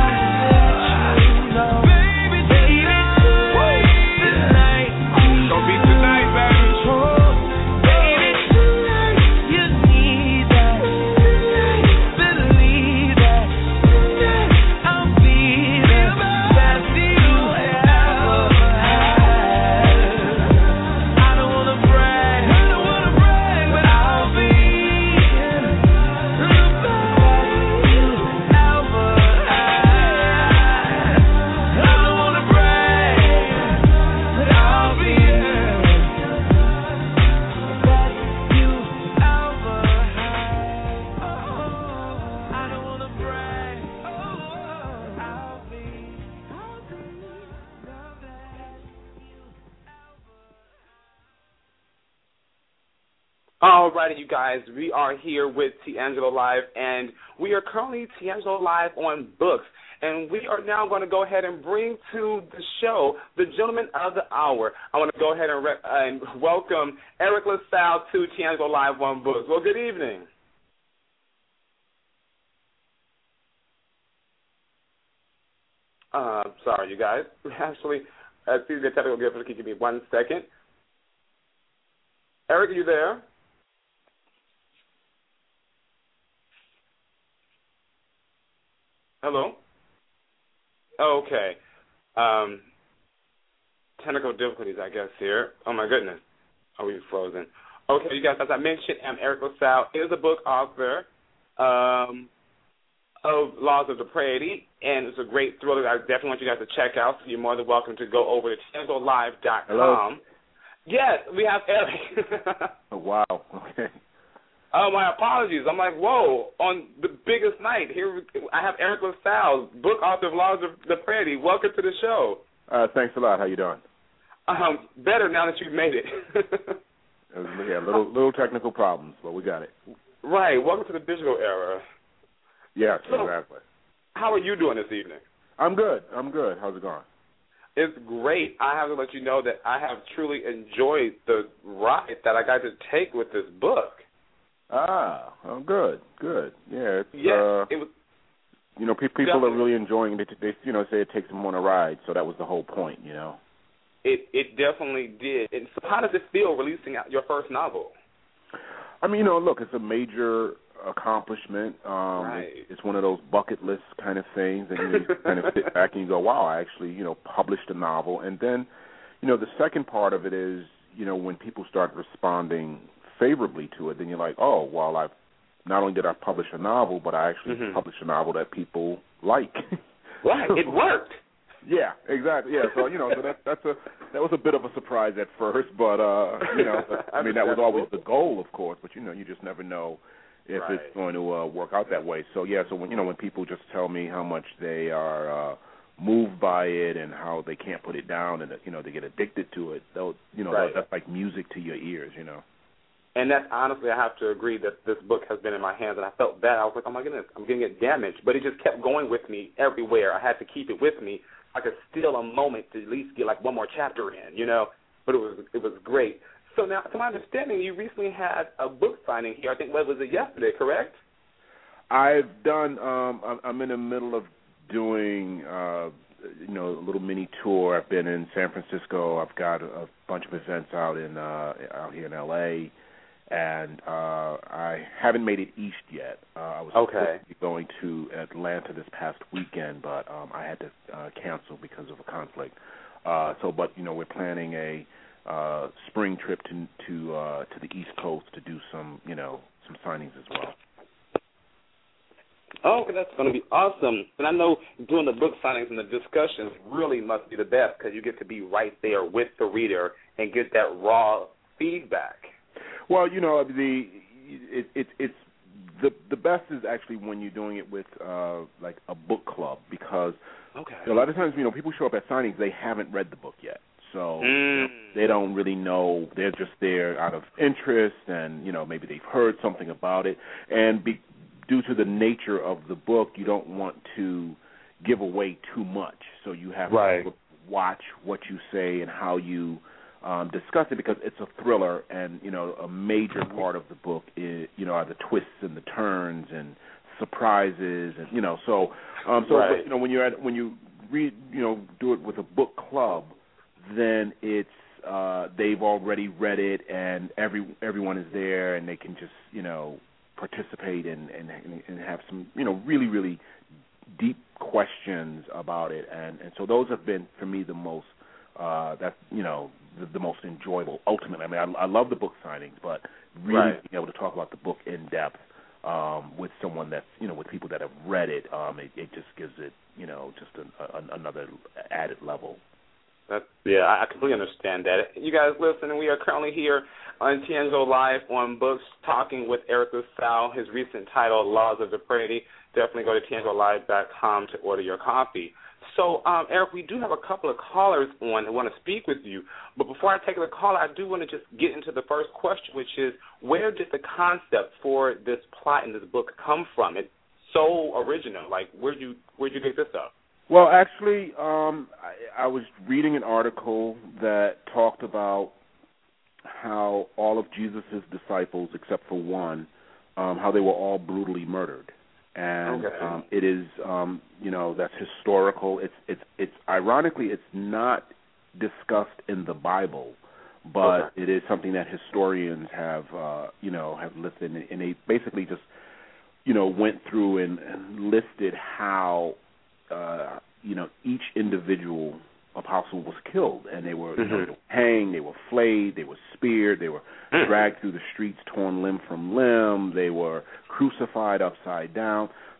I baby, baby, tonight, gonna be tonight, baby. Baby, tonight, you need that. Tonight, believe that. Tonight, I'll be the best you ever had. I don't wanna brag, I don't wanna brag, but I'll be the best you ever had. I don't wanna brag, but I'll be the best you ever had. I don't wanna brag, I'll be the best you Alrighty, you guys, we are here with D'Angelo Live, and we are currently D'Angelo Live on books. And we are now going to go ahead and bring to the show the gentleman of the hour. I want to go ahead and, re- and welcome Eric LaSalle to D'Angelo Live on books. Well, good evening. Uh, sorry, you guys. Actually, uh, see the technical difficulty. Give me one second. Eric, are you there? Hello? Okay. Um, technical difficulties, I guess, here. Oh, my goodness. Are we frozen? Okay, you guys, as I mentioned, I'm Eric LaSalle. Is a book author. Um, of Laws of Propriety, and it's a great thriller that I definitely want you guys to check out, so you're more than welcome to go over to Tiangelo Live dot com. Hello? Yes, we have Eric. Oh, wow. Okay. Oh, my apologies. I'm like, whoa, on the biggest night, here I have Eric LaSalle, book author of Laws of Propriety. Welcome to the show. Uh, thanks a lot. How you doing? Um, better now that you've made it. It was, yeah, little little technical problems, but we got it. Right. Welcome to the digital era. Yes, So, exactly. How are you doing this evening? I'm good. I'm good. How's it going? It's great. I have to let you know that I have truly enjoyed the ride that I got to take with this book. Ah, oh, good, good. Yeah, it's, Yes, uh, it was. you know, pe- people Definitely. are really enjoying it. They, you know, say it takes them on a ride, so that was the whole point, you know. It it definitely did. And so, how does it feel releasing out your first novel? I mean, you know, look, it's a major accomplishment. Um, Right. it, it's one of those bucket list kind of things, and you kind of sit back and you go, "Wow, I actually, you know, published a novel." And then, you know, the second part of it is, you know, when people start responding favorably to it, then you're like, "Oh, well, I've not only did I publish a novel, but I actually Mhm. published a novel that people like." Right. It worked. Yeah, exactly. Yeah, so you know, so that that's a that was a bit of a surprise at first, but uh, you know, but, I mean that was always the goal, of course. But you know, you just never know if Right. it's going to uh, work out that way. So yeah, so when you know when people just tell me how much they are uh, moved by it and how they can't put it down and that, you know, they get addicted to it, they'll you know Right. that's like music to your ears, you know. And that's honestly, I have to agree that this book has been in my hands, and I felt bad. I was like, oh my goodness, I'm getting it damaged. But it just kept going with me everywhere. I had to keep it with me. I could steal a moment to at least get like one more chapter in, you know. But it was it was great. So now, to my understanding, you recently had a book signing here. I think what was it yesterday, correct? I've done. Um, I'm, I'm in the middle of doing, uh, you know, a little mini tour. I've been in San Francisco. I've got a, a bunch of events out in uh, out here in L A, and uh, I haven't made it east yet. Uh, I was Okay. supposed to be going to Atlanta this past weekend, but um, I had to uh, cancel because of a conflict. Uh, so, but you know, we're planning a uh, spring trip to to uh, to the East Coast to do some, you know, some signings as well. Oh, okay, that's going to be awesome. And I know doing the book signings and the discussions really must be the best because you get to be right there with the reader and get that raw feedback. Well, you know, the it, it, it's the the best is actually when you're doing it with uh, like a book club, because Okay. a lot of times, you know, people show up at signings, they haven't read the book yet, so Mm. you know, they don't really know. They're just there out of interest, and you know, maybe they've heard something about it, and be, due to the nature of the book, you don't want to give away too much, so you have Right. to watch what you say and how you um, discuss it, because it's a thriller, and you know, a major part of the book is, you know, are the twists and the turns and surprises, and you know, so um, so Right. you know, when you're at when you read, you know, do it with a book club, then it's uh, they've already read it, and every everyone is there, and they can just, you know, participate and and and have some, you know, really really deep questions about it, and and so those have been for me the most uh, that you know the, the most enjoyable. Ultimately, I mean, I, I love the book signings, but really Right. being able to talk about the book in depth um, with someone that's, you know, with people that have read it, um, it, it just gives it, you know, just an, a, another added level. That's, yeah, I I completely understand that. You guys listen, we are currently here on Tiangelo Live on Books talking with Eric LaSalle, his recent title, Laws of Propriety. Definitely go to Tiangelo Live dot com to order your copy. So, um, Eric, we do have a couple of callers on who want to speak with you. But before I take the call, I do want to just get into the first question, which is, where did the concept for this plot in this book come from? It's so original. Like, where'd you where'd you pick this up? Well, actually, um, I, I was reading an article that talked about how all of Jesus' disciples, except for one, um, how they were all brutally murdered. And Okay. um, it is, um, you know, that's historical. It's, it's, it's ironically, it's not discussed in the Bible, but Okay. it is something that historians have, uh, you know, have listed, and they basically just, you know, went through and, and listed how, uh, you know, each individual apostle was killed, and they were, you know, Mhm. they were hanged, they were flayed, they were speared, they were dragged through the streets, torn limb from limb, they were crucified upside down.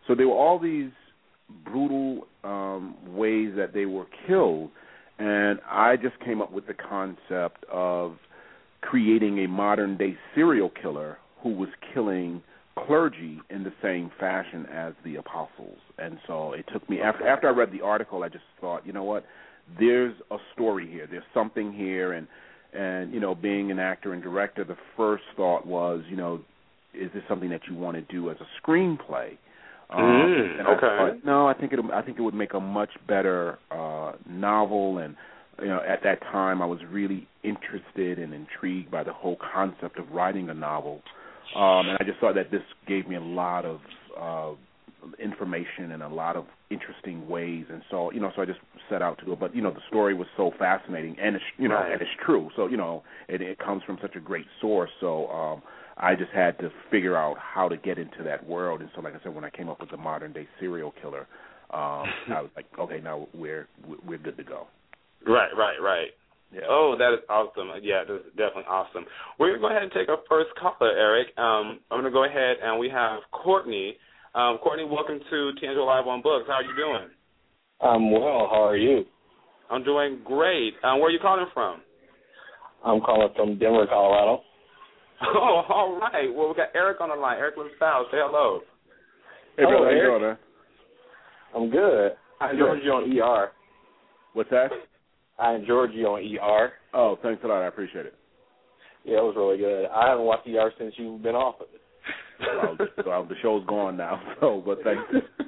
So there were all these brutal um, ways that they were killed, and I just came up with the concept of creating a modern-day serial killer who was killing clergy in the same fashion as the apostles. And so it took me, after, after I read the article, I just thought, you know what, there's a story here. There's something here, and, and you know, being an actor and director, the first thought was, you know, is this something that you want to do as a screenplay? Um, mm, and okay. I thought, no, I think it. I think it would make a much better uh, novel. And you know, at that time, I was really interested and intrigued by the whole concept of writing a novel. Um, and I just thought that this gave me a lot of uh, information and a lot of interesting ways. And so, you know, so I just set out to do it. But you know, the story was so fascinating, and it's you know, right. and it's true. So you know, it, it comes from such a great source. So. Um, I just had to figure out how to get into that world, and so, like I said, when I came up with the modern-day serial killer, um, I was like, okay, now we're we're good to go. Right, right, right. Yeah. Oh, that is awesome. Yeah, that is definitely awesome. We're going to go ahead and take our first caller, Eric. Um, I'm going to go ahead, and we have Courtney. Um, Courtney, welcome to D'Angelo Live on Books. How are you doing? I'm well. How are you? I'm doing great. Um, where are you calling from? I'm calling from Denver, Colorado. Oh, all right. Well, we got Eric on the line. Eric LaSalle, say hello. Hey, brother, hello, how you Eric. doing, man? I'm good. I enjoyed you on E R. What's that? I enjoyed you on E R. Oh, thanks a lot. I appreciate it. Yeah, it was really good. I haven't watched E R since you've been off of it. Well, well the show's gone now, so, but thanks.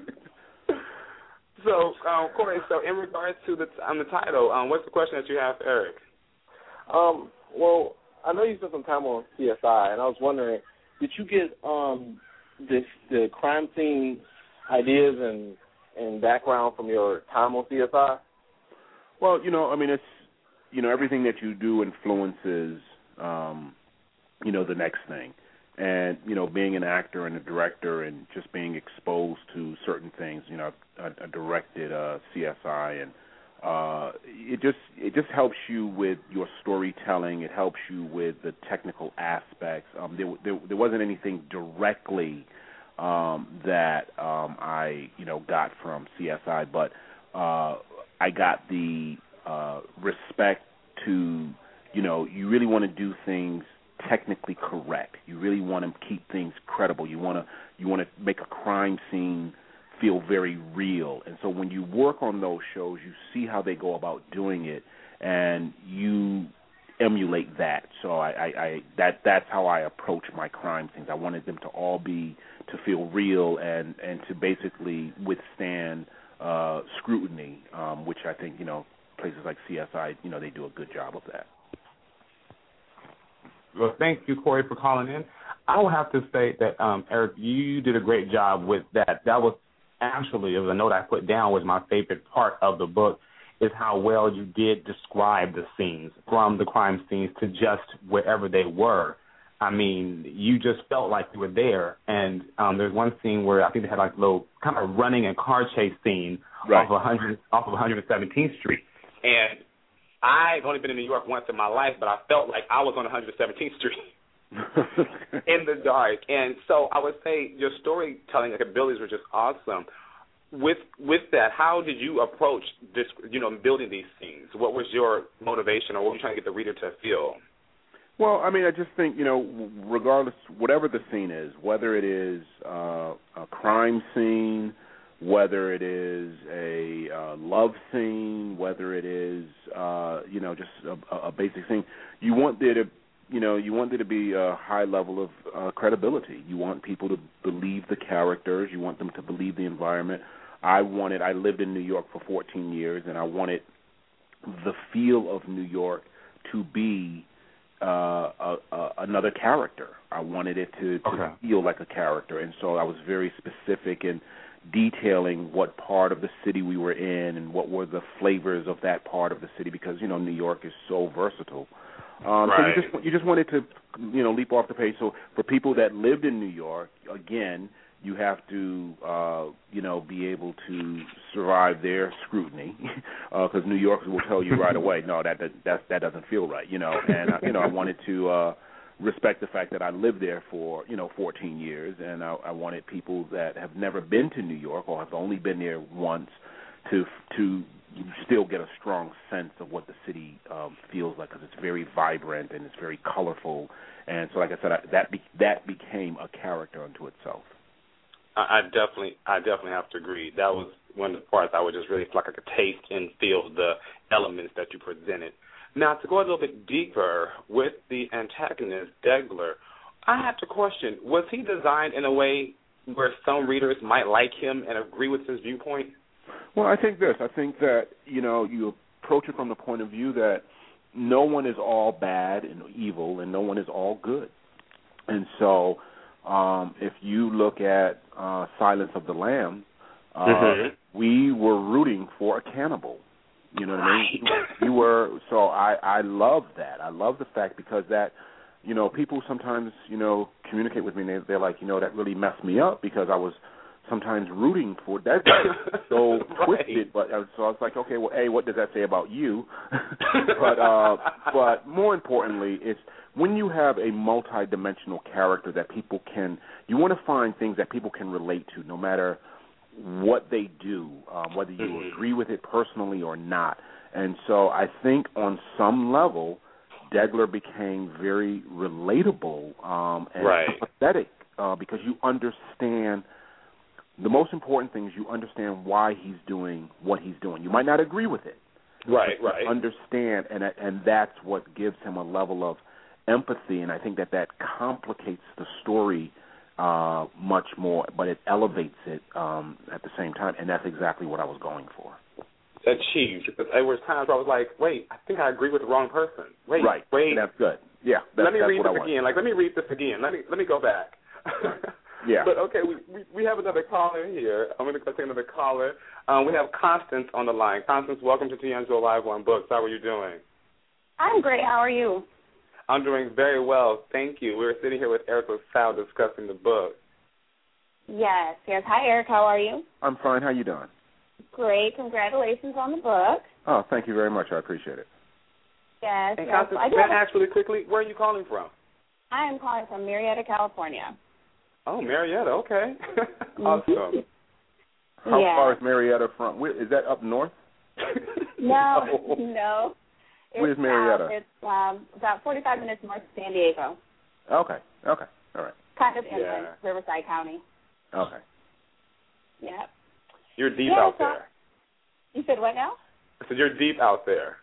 So, um, Corey, so in regards to the um, the title, um, what's the question that you have for Eric? Um, well, I know you spent some time on C S I, and I was wondering, did you get um, the, the crime scene ideas and, and background from your time on C S I? Well, you know, I mean, it's, you know, everything that you do influences, um, you know, the next thing. And, you know, being an actor and a director and just being exposed to certain things, you know, I, I directed uh, C S I, and Uh, it just it just helps you with your storytelling. It helps you with the technical aspects. Um, there, there there wasn't anything directly um, that um, I you know got from C S I, but uh, I got the uh, respect to you know you really want to do things technically correct. You really want to keep things credible. You want to you want to make a crime scene feel very real. And so when you work on those shows, you see how they go about doing it, and you emulate that. So I, I, I that that's how I approach my crime scenes. I wanted them to all be to feel real and, and to basically withstand uh, scrutiny, um, which I think you know places like C S I, you know, they do a good job of that. Well, thank you, Corey, for calling in. I will have to say that, um, Eric, you did a great job with that. That was actually, it was a note I put down, was my favorite part of the book, is how well you did describe the scenes, from the crime scenes to just wherever they were. I mean, you just felt like you were there. And um, there's one scene where I think they had like a little kind of running and car chase scene right. off of one hundred, off of one hundred seventeenth Street. And I've only been in New York once in my life, but I felt like I was on one hundred seventeenth Street. In the dark. And so I would say your storytelling abilities were just awesome. With with that, how did you approach this, you know, building these scenes? What was your motivation, or what were you trying to get the reader to feel? Well, I mean, I just think, you know, regardless, whatever the scene is, whether it is uh, a crime scene, whether it is a uh, love scene, whether it is, uh, you know, just a, a basic scene, you want there to You know, you want there to be a high level of uh, credibility. You want people to believe the characters. You want them to believe the environment. I wanted, I lived in New York for fourteen years, and I wanted the feel of New York to be uh, a, a, another character. I wanted it to, to okay. feel like a character, and so I was very specific in detailing what part of the city we were in and what were the flavors of that part of the city, because, you know, New York is so versatile. Um, right. So you just you just wanted to, you know, leap off the page. So for people that lived in New York, again, you have to, uh, you know, be able to survive their scrutiny, because uh, New Yorkers will tell you right away, no, that that that, that doesn't feel right, you know. And uh, you know, I wanted to, uh, respect the fact that I lived there for, you know, fourteen years, and I, I wanted people that have never been to New York or have only been there once to to still get a strong sense of what the city um, feels like, because it's very vibrant and it's very colorful. And so, like I said, I, that be, that became a character unto itself. I, I definitely, I definitely have to agree. That was one of the parts I would just really feel like I could taste and feel the elements that you presented. Now, to go a little bit deeper with the antagonist, Degler, I have to question, was he designed in a way where some readers might like him and agree with his viewpoint? Well, I think this. I think that, you know, you approach it from the point of view that no one is all bad and evil and no one is all good. And so um, if you look at uh, Silence of the Lambs, uh, mm-hmm. we were rooting for a cannibal. You know what I mean? We were, so I, I love that. I love the fact because that, you know, people sometimes, you know, communicate with me and they, they're like, you know, that really messed me up because I was sometimes rooting for that. So right. twisted, but so I was like, okay, well, A, what does that say about you? but uh, but more importantly, it's when you have a multi-dimensional character that people can, you want to find things that people can relate to, no matter what they do, um, whether you mm-hmm. agree with it personally or not. And so I think on some level, Degler became very relatable um, and right. empathetic uh, because you understand. The most important thing is you understand why he's doing what he's doing. You might not agree with it. Right, right. You understand, and and that's what gives him a level of empathy, and I think that that complicates the story uh, much more, but it elevates it um, at the same time, and that's exactly what I was going for. Achieved. Because there was times where I was like, wait, I think I agree with the wrong person. Wait, right. wait. And that's good. Yeah, that's, let me that's read what this I again. want. Like, let me read this again. Let me let me go back. Right. Yeah. But, okay, we, we we have another caller here. I'm going to take another caller. Um, we have Constance on the line. Constance, welcome to D'Angelo Live on Books. How are you doing? I'm great. How are you? I'm doing very well. Thank you. We were sitting here with Eric LaSalle discussing the book. Yes, yes. Hi, Eric. How are you? I'm fine. How you doing? Great. Congratulations on the book. Oh, thank you very much. I appreciate it. Yes. And yes. Constance, I may I ask really quickly, where are you calling from? I am calling from Marietta, California. Oh, Marietta, okay. Awesome. How yeah. far is Marietta from? Where, is that up north? no, no. no. Where's Marietta? Um, it's um, about forty-five minutes north of San Diego. Okay, okay, all right. Kind of inland, yeah. Riverside County. Okay. Yep. You're deep yeah, out so, there. You said what now? I said you're deep out there.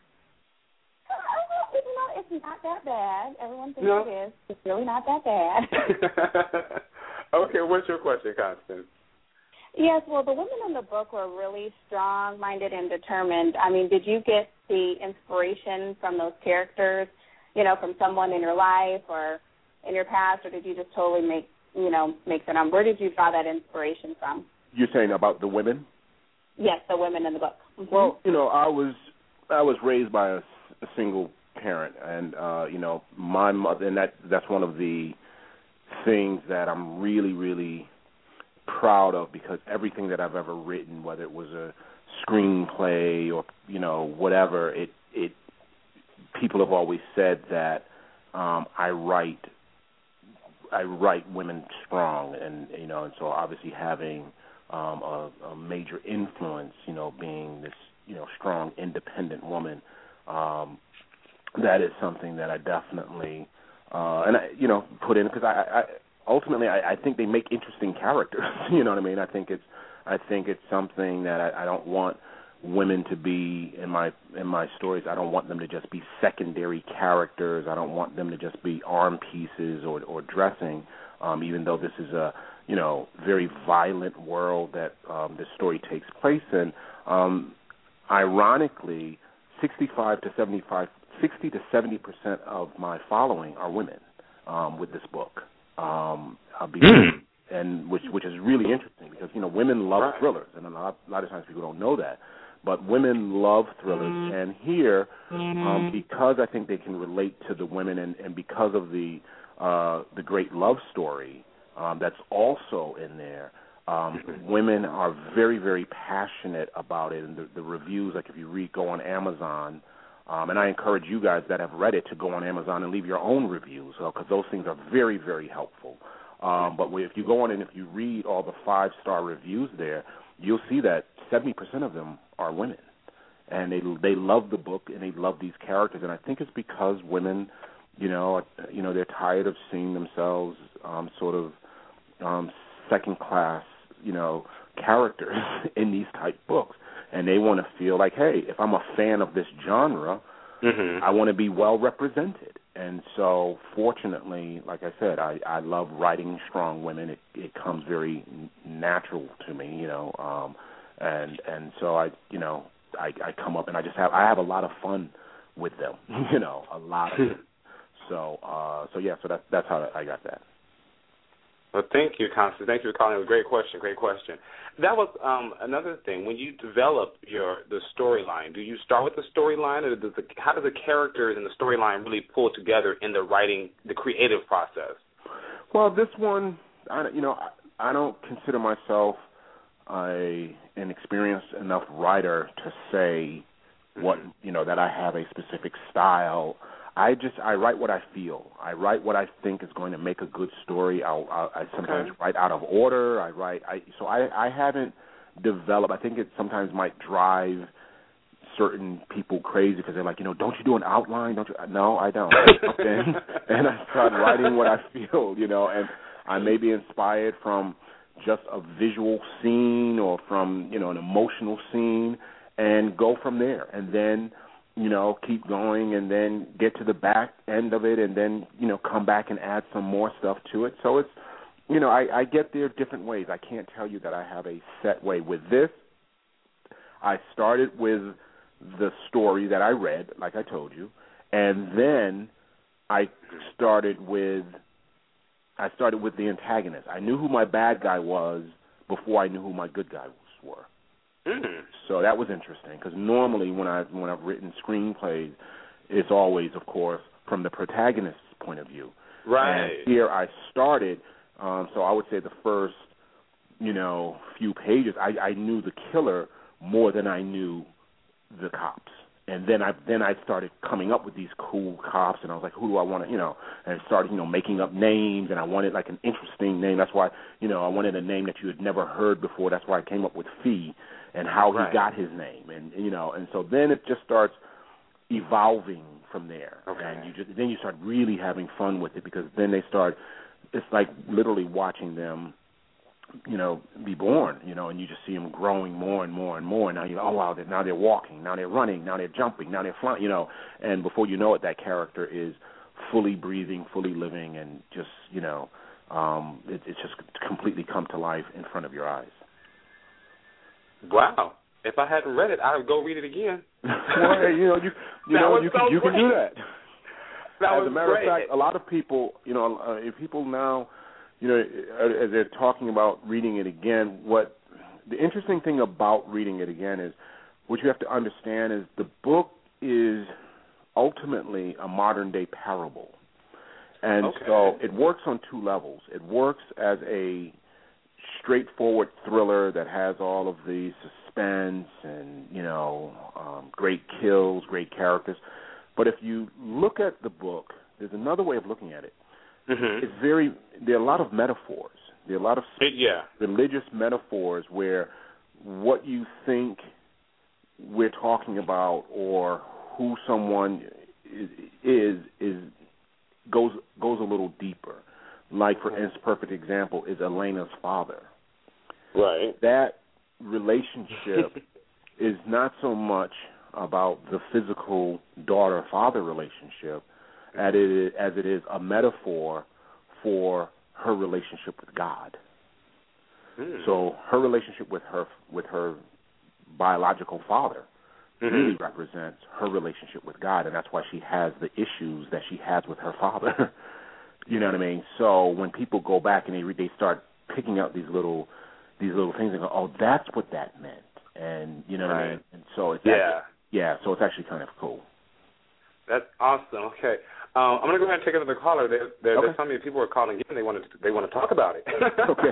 It's not, it's not that bad. Everyone thinks no. it is. It's really not that bad. Okay, what's your question, Constance? Yes, well, the women in the book were really strong-minded and determined. I mean, did you get the inspiration from those characters, you know, from someone in your life or in your past, or did you just totally make, you know, make that up? Where did you draw that inspiration from? You're saying about the women? Yes, the women in the book. Mm-hmm. Well, you know, I was I was raised by a, a single parent, and uh, you know, my mother, and that that's one of the things that I'm really, really proud of, because everything that I've ever written, whether it was a screenplay or, you know, whatever, it it people have always said that um, I write I write women strong, and you know, and so obviously having um, a, a major influence, you know, being this, you know, strong, independent woman, um, that is something that I definitely uh, and I, you know, put in, because I, I ultimately I, I think they make interesting characters. You know what I mean? I think it's I think it's something that I, I don't want women to be in my in my stories. I don't want them to just be secondary characters. I don't want them to just be arm pieces or or dressing. Um, even though this is a you know very violent world that um, this story takes place in, um, ironically, sixty-five to seventy-five, sixty to seventy percent of my following are women um, with this book. Um, I'll be, mm. and which which is really interesting, because you know women love right. thrillers, and a lot, a lot of times people don't know that. But women love thrillers, mm-hmm. and here, mm-hmm. um, because I think they can relate to the women, and, and because of the uh, the great love story um, that's also in there, um, women are very, very passionate about it. And the, the reviews, like if you read, go on Amazon, Um, and I encourage you guys that have read it to go on Amazon and leave your own reviews, because those things are very, very helpful. Um, but if you go on and if you read all the five-star reviews there, you'll see that seventy percent of them are women. And they they love the book and they love these characters. And I think it's because women, you know, you know, they're tired of seeing themselves um, sort of um, second-class, you know, characters in these type books. And they want to feel like, hey, if I'm a fan of this genre, mm-hmm. I want to be well represented. And so, fortunately, like I said, I, I love writing strong women. It, it comes very natural to me, you know. Um, and and so I, you know, I, I come up and I just have I have a lot of fun with them, you know, a lot of it. So uh, so yeah, so that's that's how I got that. Well, thank you, Constance. Thank you for calling. It was a great question. Great question. That was um, another thing. When you develop your the storyline, do you start with the storyline, or does the, how do the characters and the storyline really pull together in the writing, the creative process? Well, this one, I, you know, I, I don't consider myself a an experienced enough writer to say what you know that I have a specific style. I just I write what I feel. I write what I think is going to make a good story. I'll, I'll, I sometimes okay. write out of order. I write. I so I, I haven't developed. I think it sometimes might drive certain people crazy because they're like, you know, don't you do an outline? Don't you? No, I don't. and, and I start writing what I feel, you know, and I may be inspired from just a visual scene or from you know an emotional scene, and go from there, and then. You know, keep going and then get to the back end of it and then, you know, come back and add some more stuff to it. So it's, you know, I, I get there different ways. I can't tell you that I have a set way. With this, I started with the story that I read, like I told you, and then I started with, I started with the antagonist. I knew who my bad guy was before I knew who my good guys were. Mm-hmm. So that was interesting because normally when I when I've written screenplays, it's always, of course, from the protagonist's point of view. Right. And here I started, um, so I would say the first, you know, few pages, I, I knew the killer more than I knew the cops. And then I then I started coming up with these cool cops, and I was like, who do I want to, you know, and I started, you know, making up names, and I wanted like an interesting name. That's why, you know, I wanted a name that you had never heard before. That's why I came up with Fee and how right. he got his name, and you know, and so then it just starts evolving from there, okay. and you just then you start really having fun with it because then they start. It's like literally watching them, you know, be born, you know, and you just see them growing more and more and more. Now you, oh wow, they're, now they're walking, now they're running, now they're jumping, now they're flying, you know, and before you know it, that character is fully breathing, fully living, and just, you know, um, it, it's just completely come to life in front of your eyes. Wow! If I hadn't read it, I would go read it again. Well, you know, you you know, you can so you can do that. That As was a matter great. of fact, a lot of people, you know, uh, if people now, you know, as they're talking about reading it again, what the interesting thing about reading it again is, what you have to understand is the book is ultimately a modern-day parable. And okay. so it works on two levels. It works as a straightforward thriller that has all of the suspense and, you know, um, great kills, great characters. But if you look at the book, there's another way of looking at it. Mm-hmm. It's very, there are a lot of metaphors. There are a lot of yeah. religious metaphors where what you think we're talking about or who someone is is, is goes goes a little deeper. Like, for instance, perfect example is Elena's father. Right. That relationship is not so much about the physical daughter-father relationship as it is, as it is a metaphor for her relationship with God. Mm. So her relationship with her with her biological father mm-hmm. really represents her relationship with God, and that's why she has the issues that she has with her father. You know what I mean? So when people go back and they read, they start picking out these little these little things and go, oh, that's what that meant, and you know what right. I mean? And so it's yeah, actually, yeah. So it's actually kind of cool. That's awesome. Okay, um, I'm gonna go ahead and take another caller. There, there, okay. There's so many people are calling in. They want to they want to talk about it. Okay.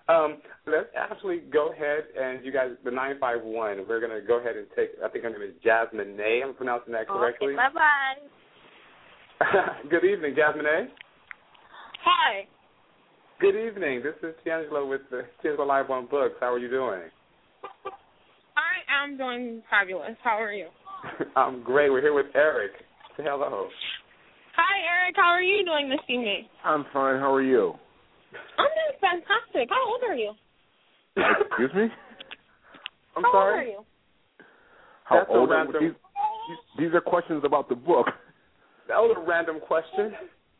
Um, let's actually go ahead and you guys, the nine five one, we're going to go ahead and take, I think her name is Jasmine A. I'm pronouncing that correctly. Okay, bye-bye. Good evening, Jasmine A. Hi. Good evening. This is Tiangelo with the Tiangelo Live on Books. How are you doing? I am doing fabulous. How are you? I'm great. We're here with Eric. Say hello. Hi, Eric. How are you doing this evening? I'm fine. How are you? I'm doing fantastic. How old are you? Excuse me? I'm How sorry? old are you? How That's old a are random... these, these are questions about the book. That was a random question.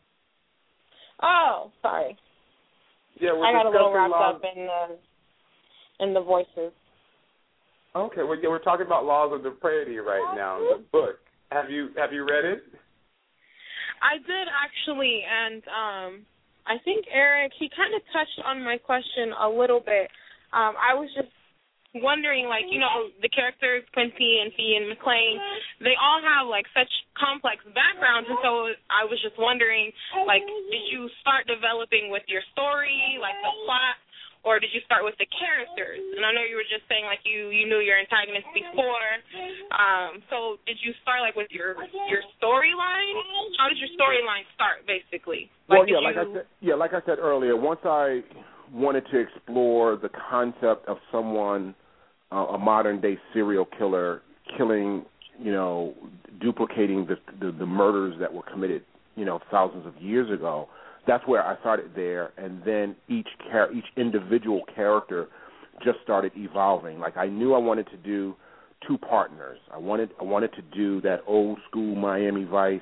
Oh, sorry. Yeah, we're I got a little discussing wrapped laws... up in the in the voices. Okay, well, yeah, we're talking about Laws of Propriety right now, the book. Have you have you read it? I did actually, and um, I think Eric, he kind of touched on my question a little bit. Um, I was just wondering, like, you know, the characters, Quincy and Fee and McLean, they all have, like, such complex backgrounds, and so I was just wondering, like, did you start developing with your story, like the plot, or did you start with the characters? And I know you were just saying, like, you, you knew your antagonist before, um, so did you start, like, with your your storyline? How did your storyline start, basically? Well, Like, yeah, you... like I said, yeah, like I said earlier, once I wanted to explore the concept of someone, uh, a modern-day serial killer, killing, you know, duplicating the, the the murders that were committed, you know, thousands of years ago, that's where I started there, and then each char- each individual character just started evolving. Like, I knew I wanted to do two partners. I wanted I wanted to do that old school Miami Vice,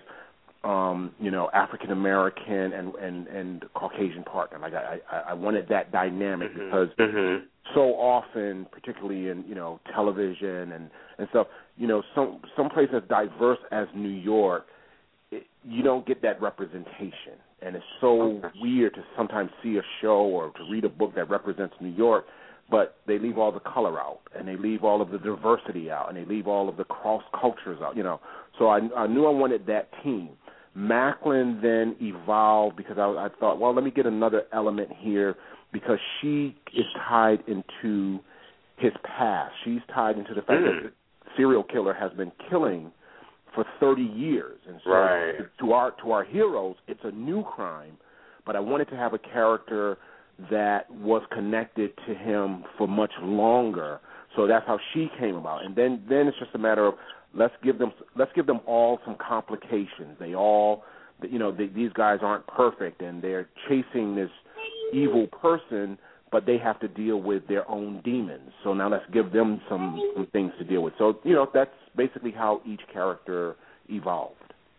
um, you know, African American and, and, and Caucasian partner. Like, I, I, I wanted that dynamic mm-hmm. because mm-hmm. so often, particularly in, you know, television and, and stuff, you know, some some place as diverse as New York, it, you don't get that representation. And it's so okay. weird to sometimes see a show or to read a book that represents New York, but they leave all the color out, and they leave all of the diversity out, and they leave all of the cross cultures out, you know. So I, I knew I wanted that team. Macklin then evolved because I, I thought, well, let me get another element here because she is tied into his past. She's tied into the fact mm. that the serial killer has been killing for thirty years, and so right. to our to our heroes, it's a new crime. But I wanted to have a character that was connected to him for much longer. So that's how she came about. And then, then it's just a matter of let's give them let's give them all some complications. They all, you know, they, these guys aren't perfect, and they're chasing this evil person, but they have to deal with their own demons. So now let's give them some, some things to deal with. So, you know, that's basically how each character evolved.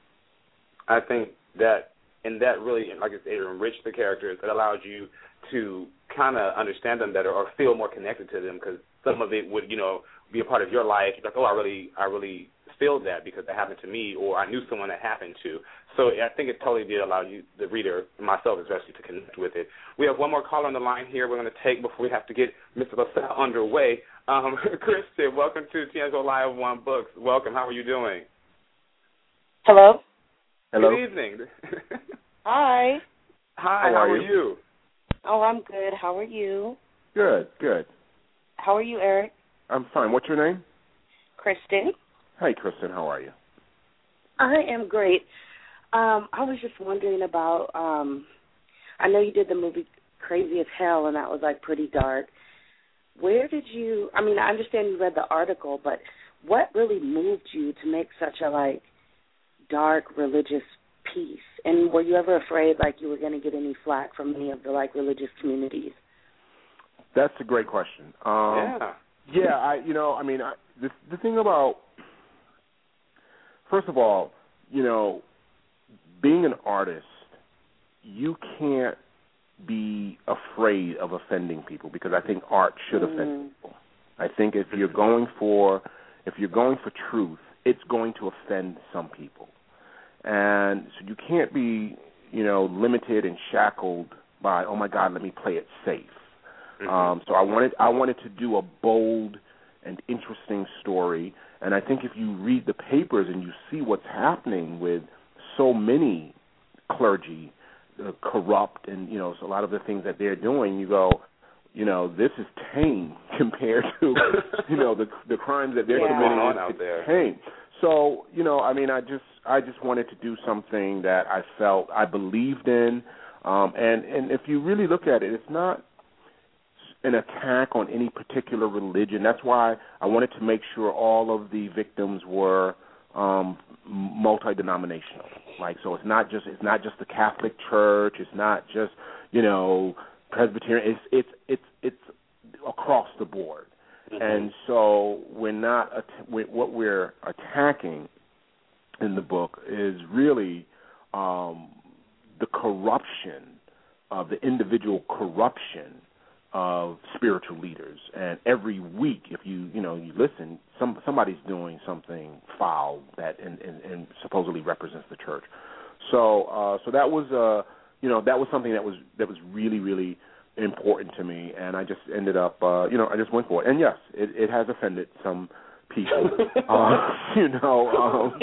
I think that, and that really, like I said, it enriched the characters. It allowed you to kind of understand them better or feel more connected to them because some of it would, you know, be a part of your life. You're like, oh, I really, I really feel that because that happened to me, or I knew someone that happened to. So I think it totally did allow you, the reader, myself especially, to connect with it. We have one more caller on the line here we're going to take before we have to get Mister LaSalle underway. Um, Kristen, welcome to Tiangelo Live One Books. Welcome. How are you doing? Hello. Hello. Good evening. Hi. Hi. How, how are are you? you? Oh, I'm good. How are you? Good. Good. How are you, Eric? I'm fine. What's your name? Kristen. Hi, Kristen. How are you? I am great. Um, I was just wondering about, um, I know you did the movie Crazy as Hell, and that was, like, pretty dark. Where did you, I mean, I understand you read the article, but what really moved you to make such a, like, dark religious piece? And were you ever afraid, like, you were going to get any flack from any of the, like, religious communities? That's a great question. Um, yeah. Yeah, I, you know, I mean, I, the, the thing about, first of all, you know, being an artist, you can't be afraid of offending people because I think art should offend mm. people. I think if you're going for, if you're going for truth, it's going to offend some people. And so you can't be, you know, limited and shackled by, oh my God, let me play it safe. Mm-hmm. Um, so I wanted, I wanted to do a bold and interesting story. And I think if you read the papers and you see what's happening with so many clergy uh, corrupt and, you know, so a lot of the things that they're doing, you go, you know, this is tame compared to, you know, the the crimes that they're yeah. committing on out it's there. Tame. So, you know, I mean, I just I just wanted to do something that I felt I believed in, um, and and if you really look at it, it's not an attack on any particular religion. That's why I wanted to make sure all of the victims were um, multi-denominational. Like, so it's not just it's not just the Catholic Church. It's not just, you know, Presbyterian. It's it's it's it's across the board. Mm-hmm. And so we're not what we're attacking in the book is really um, the corruption of the individual corruption of spiritual leaders. And every week, if you you know you listen, some somebody's doing something foul that and, and, and supposedly represents the church. So uh, so that was uh you know that was something that was that was really really important to me, and I just ended up uh, you know I just went for it. And yes, it, it has offended some people, uh, you know, um,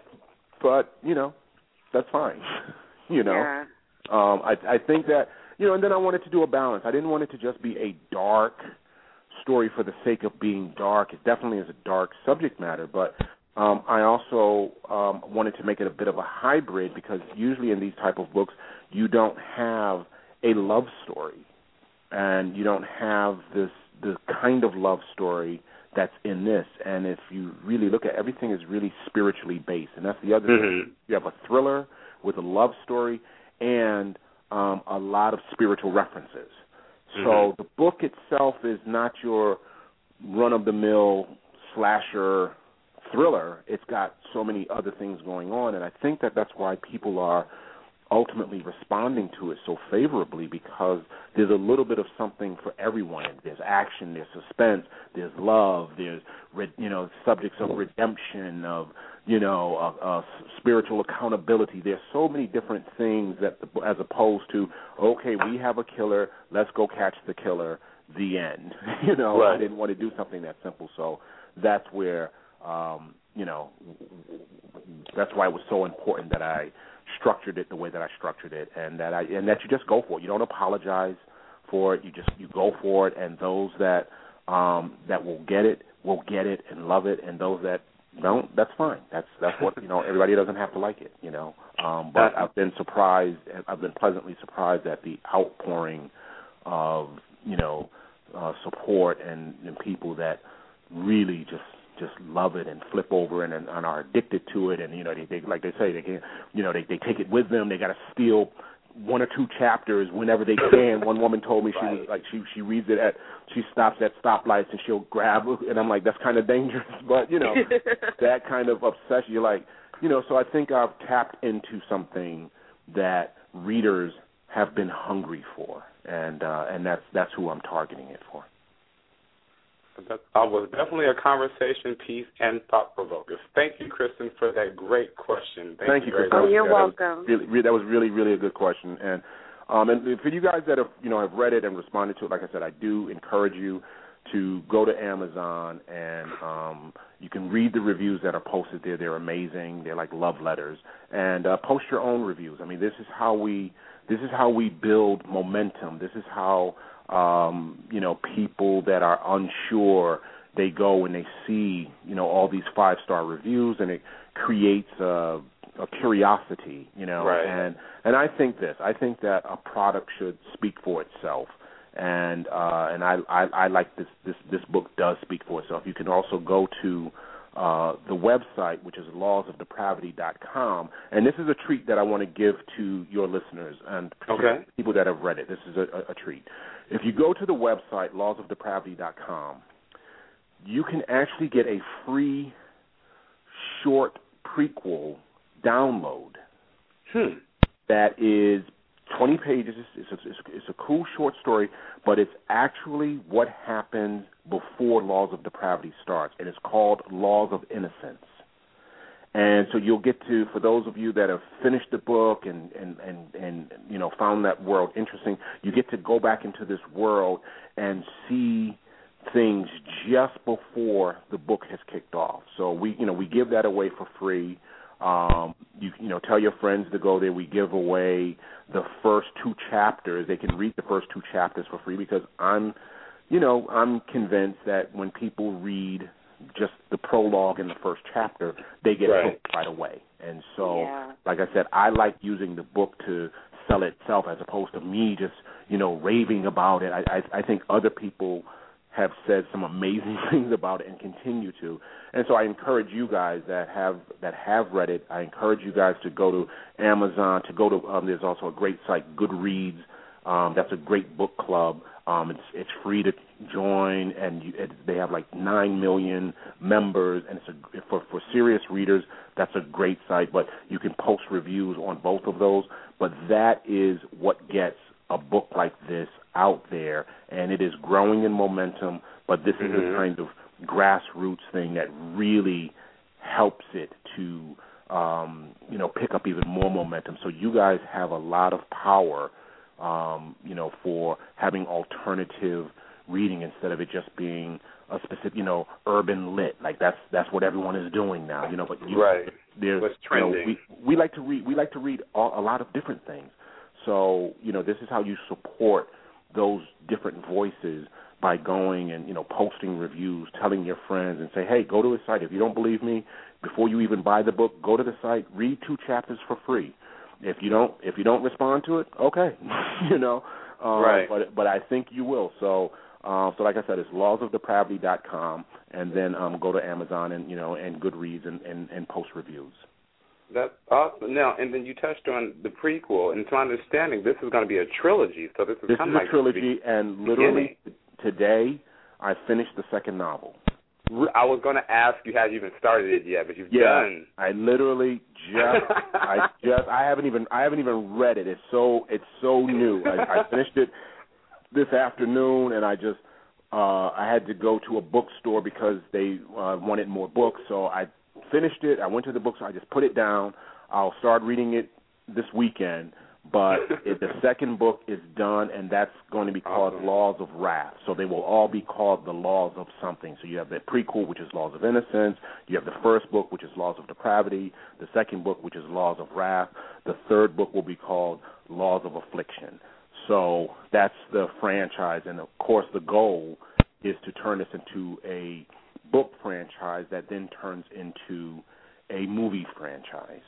but you know that's fine, you know. Yeah. Um, I I think that. You know, and then I wanted to do a balance. I didn't want it to just be a dark story for the sake of being dark. It definitely is a dark subject matter, but um, I also um, wanted to make it a bit of a hybrid because usually in these type of books you don't have a love story, and you don't have this the kind of love story that's in this. And if you really look at everything, is really spiritually based, and that's the other mm-hmm. thing. You have a thriller with a love story and Um, a lot of spiritual references. Mm-hmm. So the book itself is not your run-of-the-mill slasher thriller. It's got so many other things going on, and I think that that's why people are ultimately responding to it so favorably, because there's a little bit of something for everyone. There's action, there's suspense, there's love, there's, you know, subjects of redemption, of, you know, uh, uh, spiritual accountability. There's so many different things that, as opposed to, okay, we have a killer, let's go catch the killer, the end. You know, right. I didn't want to do something that simple, so that's where, um, you know, that's why it was so important that I structured it the way that I structured it, and that I and that you just go for it. You don't apologize for it. You just you go for it, and those that um, that will get it will get it and love it, and those that don't, that's fine. That's that's what you know. Everybody doesn't have to like it, you know. Um, but I've been surprised. I've been pleasantly surprised at the outpouring of you know uh, support and, and people that really just. just love it and flip over and, and, and are addicted to it, and you know they, they like they say they can you know they, they take it with them. They got to steal one or two chapters whenever they can. One woman told me she was like she she reads it at she stops at stoplights and she'll grab it, and I'm like, that's kind of dangerous, but you know that kind of obsession. You're like you know so I think I've tapped into something that readers have been hungry for, and uh, and that's that's who I'm targeting it for. That uh, was definitely a conversation piece and thought-provoker. Thank you, Kristen, for that great question. Thank, Thank you, you, Kristen. Oh, you're that welcome. Was really, really, that was really, really a good question. And um, and for you guys that have you know have read it and responded to it, like I said, I do encourage you to go to Amazon and um, you can read the reviews that are posted there. They're amazing. They're like love letters. And uh, post your own reviews. I mean, this is how we this is how we build momentum. This is how Um, you know, people that are unsure, they go and they see, you know, all these five-star reviews, and it creates a, a curiosity, you know. Right. And and I think this, I think that a product should speak for itself, and uh, and I, I I like this this this book does speak for itself. You can also go to uh, the website, which is laws of depravity dot com, and this is a treat that I want to give to your listeners and okay. people that have read it. This is a, a, a treat. If you go to the website, laws of depravity dot com, you can actually get a free short prequel download hmm. that is twenty pages. It's a, it's, a, it's a cool short story, but it's actually what happens before Laws of Depravity starts, and it's called Laws of Innocence. And so you'll get to, for those of you that have finished the book and, and, and, and you know, found that world interesting, you get to go back into this world and see things just before the book has kicked off. So we, you know, we give that away for free. Um, you you know, tell your friends to go there. We give away the first two chapters. They can read the first two chapters for free because I'm, you know, I'm convinced that when people read just the prologue in the first chapter, they get right. hooked right away. And so, yeah. like I said, I like using the book to sell itself as opposed to me just, you know, raving about it. I, I, I think other people have said some amazing things about it and continue to. And so I encourage you guys that have that have read it, I encourage you guys to go to Amazon, to go to, um, there's also a great site, Goodreads. Um, that's a great book club. Um, it's it's free to join, and you, it, they have like nine million members, and it's a, for, for serious readers, that's a great site. But you can post reviews on both of those. But that is what gets a book like this out there, and it is growing in momentum, but this mm-hmm. is the kind of grassroots thing that really helps it to, um, you know, pick up even more momentum. So you guys have a lot of power, um, you know, for having alternative reading instead of it just being a specific, you know, urban lit. Like that's that's what everyone is doing now, you know. But you, right, there's, what's trending? trending? You know, we we like to read. We like to read all, a lot of different things. So, you know, this is how you support those different voices by going and, you know, posting reviews, telling your friends and say, hey, go to the site. If you don't believe me, before you even buy the book, go to the site, read two chapters for free. If you don't if you don't respond to it, okay, you know. Um, right. But but I think you will. So uh, so like I said, it's laws of depravity dot com, and then um, go to Amazon and, you know, and Goodreads and, and, and post reviews. That's awesome. Now, and then you touched on the prequel, and to my understanding, this is going to be a trilogy. So this is this kind is of like a trilogy, and literally beginning. Today I finished the second novel. I was going to ask you, had you even started it yet, but you've yeah, done. I literally just, I just, I haven't even, I haven't even read it. It's so, it's so new. I, I finished it this afternoon, and I just, uh, I had to go to a bookstore because they uh, wanted more books, so I finished it. I went to the bookstore. I just put it down. I'll start reading it this weekend. But it, the second book is done, and that's going to be called awesome. Laws of Wrath. So they will all be called the Laws of something. So you have the prequel, which is Laws of Innocence. You have the first book, which is Laws of Depravity. The second book, which is Laws of Wrath. The third book will be called Laws of Affliction. So that's the franchise. And, of course, the goal is to turn this into a book franchise that then turns into a movie franchise.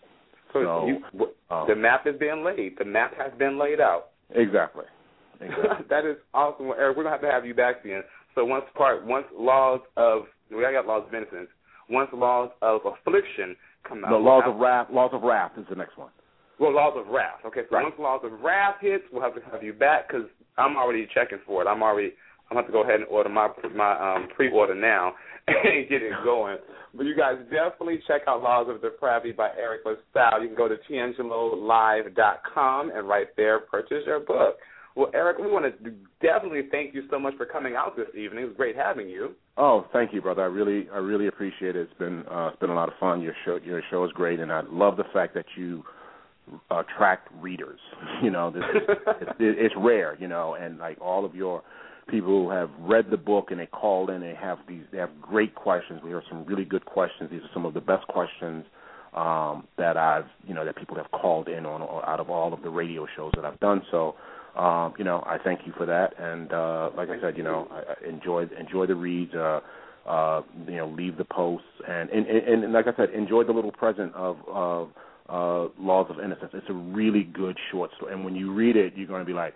So, so you, um, the map is being laid. The map has been laid out. Exactly. exactly. That is awesome. Well, Eric, we're going to have to have you back then. So once part, once Laws of, we got Laws of Innocence, once Laws of Affliction come out. No, Laws of Wrath, Laws of Wrath is the next one. Well, Laws of Wrath. Okay, so right. once Laws of Wrath hits, we'll have to have you back because I'm already checking for it. I'm already, I'm going to have to go ahead and order my my um, pre-order now and get it going. But you guys definitely check out Laws of Depravity by Eric LaSalle. You can go to Tiangelo Live dot com and right there purchase your book. Well, Eric, we want to definitely thank you so much for coming out this evening. It was great having you. Oh, thank you, brother. I really, I really appreciate it. It's been, uh, it's been a lot of fun. Your show, your show is great, and I love the fact that you attract readers. You know, this is, it's, it's rare. You know, and like all of your people who have read the book and they called in and they have these, they have great questions. We heard some really good questions. These are some of the best questions um, that I've, you know, that people have called in on out of all of the radio shows that I've done. So. Um, you know, I thank you for that, and uh, like I said, you know, I, I enjoy enjoy the reads. Uh, uh, you know, leave the posts, and and, and and like I said, enjoy the little present of of uh, Laws of Innocence. It's a really good short story, and when you read it, you're going to be like,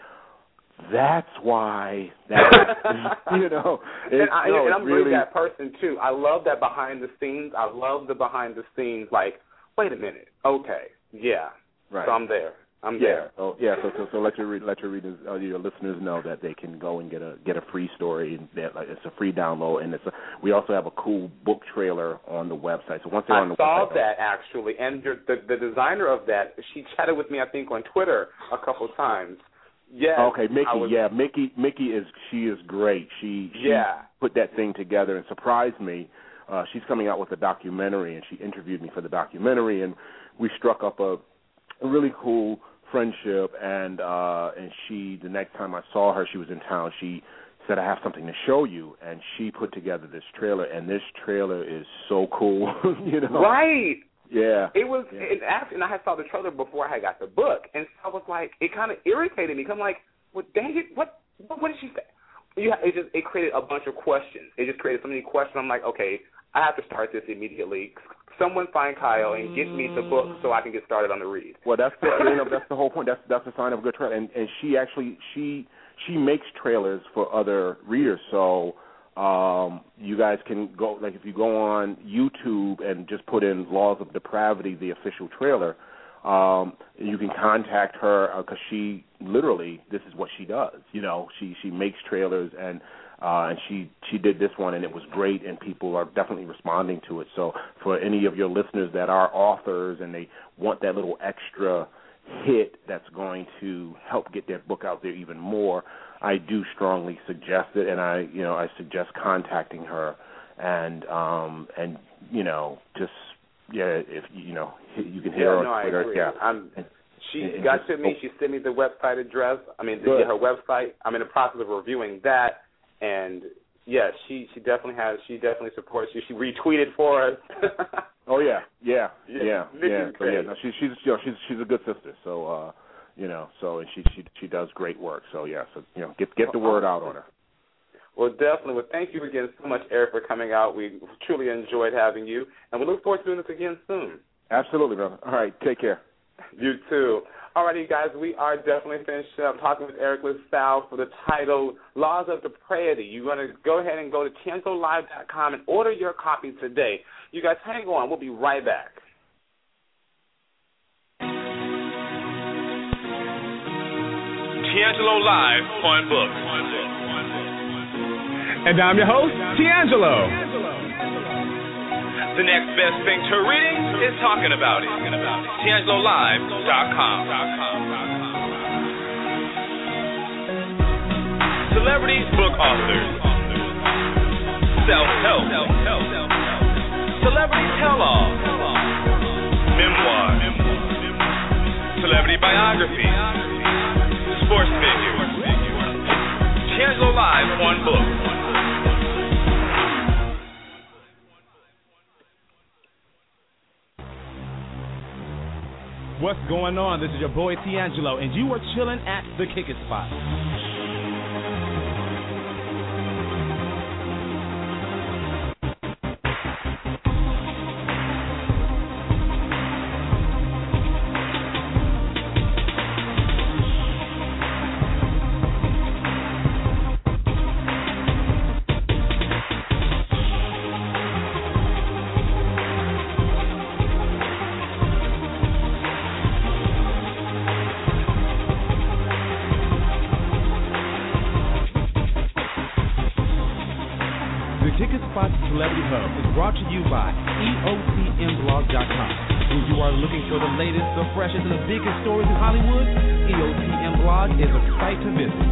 that's why that you know. And, I, no, and I'm really really that person too. I love that behind the scenes. I love the behind the scenes. Like, wait a minute, okay, yeah, right. So I'm there. I'm yeah. there. Oh, yeah. So, so, so let your let your readers, uh, your listeners know that they can go and get a get a free story. And that, like, it's a free download, and it's a, we also have a cool book trailer on the website. So once they're I on the saw website, that actually, and the, the the designer of that, she chatted with me, I think, on Twitter a couple of times. Yeah. Okay, Mickey. Was, yeah, Mickey. Mickey is she is great. She, she yeah. put that thing together and surprised me. Uh, she's coming out with a documentary, and she interviewed me for the documentary, and we struck up a, a really cool friendship, and uh, and she, the next time I saw her, she was in town, she said, I have something to show you, and she put together this trailer, and this trailer is so cool, you know? Right. Yeah. It was, yeah. and actually, and I had saw the trailer before I had got the book, and so I was like, it kind of irritated me. Cause I'm like, well, dang it, what, what, what did she say? Yeah, it just it created a bunch of questions. It just created so many questions. I'm like, okay, I have to start this immediately. Someone find Kyle and get me the book so I can get started on the read. Well, that's the you know, that's the whole point. That's that's a sign of a good trailer. And and she actually she she makes trailers for other readers. So um, you guys can go, like, if you go on YouTube and just put in Laws of Depravity, the official trailer. Um, you can contact her because uh, she literally, this is what she does. You know, she she makes trailers, and uh, and she she did this one, and it was great, and people are definitely responding to it. So for any of your listeners that are authors and they want that little extra hit that's going to help get their book out there even more, I do strongly suggest it, and I you know I suggest contacting her, and um and you know just. Yeah, if you know, you can hear yeah, her no, on Twitter. I agree. Yeah, I'm, she and, got and to just, me. She sent me the website address. I mean, Good. her website. I'm in the process of reviewing that, and yeah, she she definitely has. She definitely supports you. She retweeted for us. oh yeah, yeah, yeah, yeah, yeah. yeah. So, yeah no, she, she's you know, she's she's a good sister. So uh, you know, so and she she she does great work. So yeah, so you know, get get the word out on her. Well, definitely. Well, thank you again so much, Eric, for coming out. We truly enjoyed having you, and we look forward to doing this again soon. Absolutely, brother. All right, take care. You too. All righty, guys, we are definitely finished up talking with Eric LaSalle for the title Laws of Depravity. You're going to go ahead and go to Tiangelo Live dot com and order your copy today. You guys hang on. We'll be right back. Tiangelo Live on Books. And I'm your host, Tiangelo. The next best thing to reading is talking about it. Tiangelo Live dot com. Celebrities, book authors, self-help, celebrity tell-all, memoir, celebrity biography, sports figures. Tiangelo Live on Books. What's going on? This is your boy Tiangelo, and you are chilling at the Kick It Spot. Celebrity Hub is brought to you by E O T M blog dot com. When you are looking for the latest, the freshest, and the biggest stories in Hollywood, E O T M Blog is a site to visit.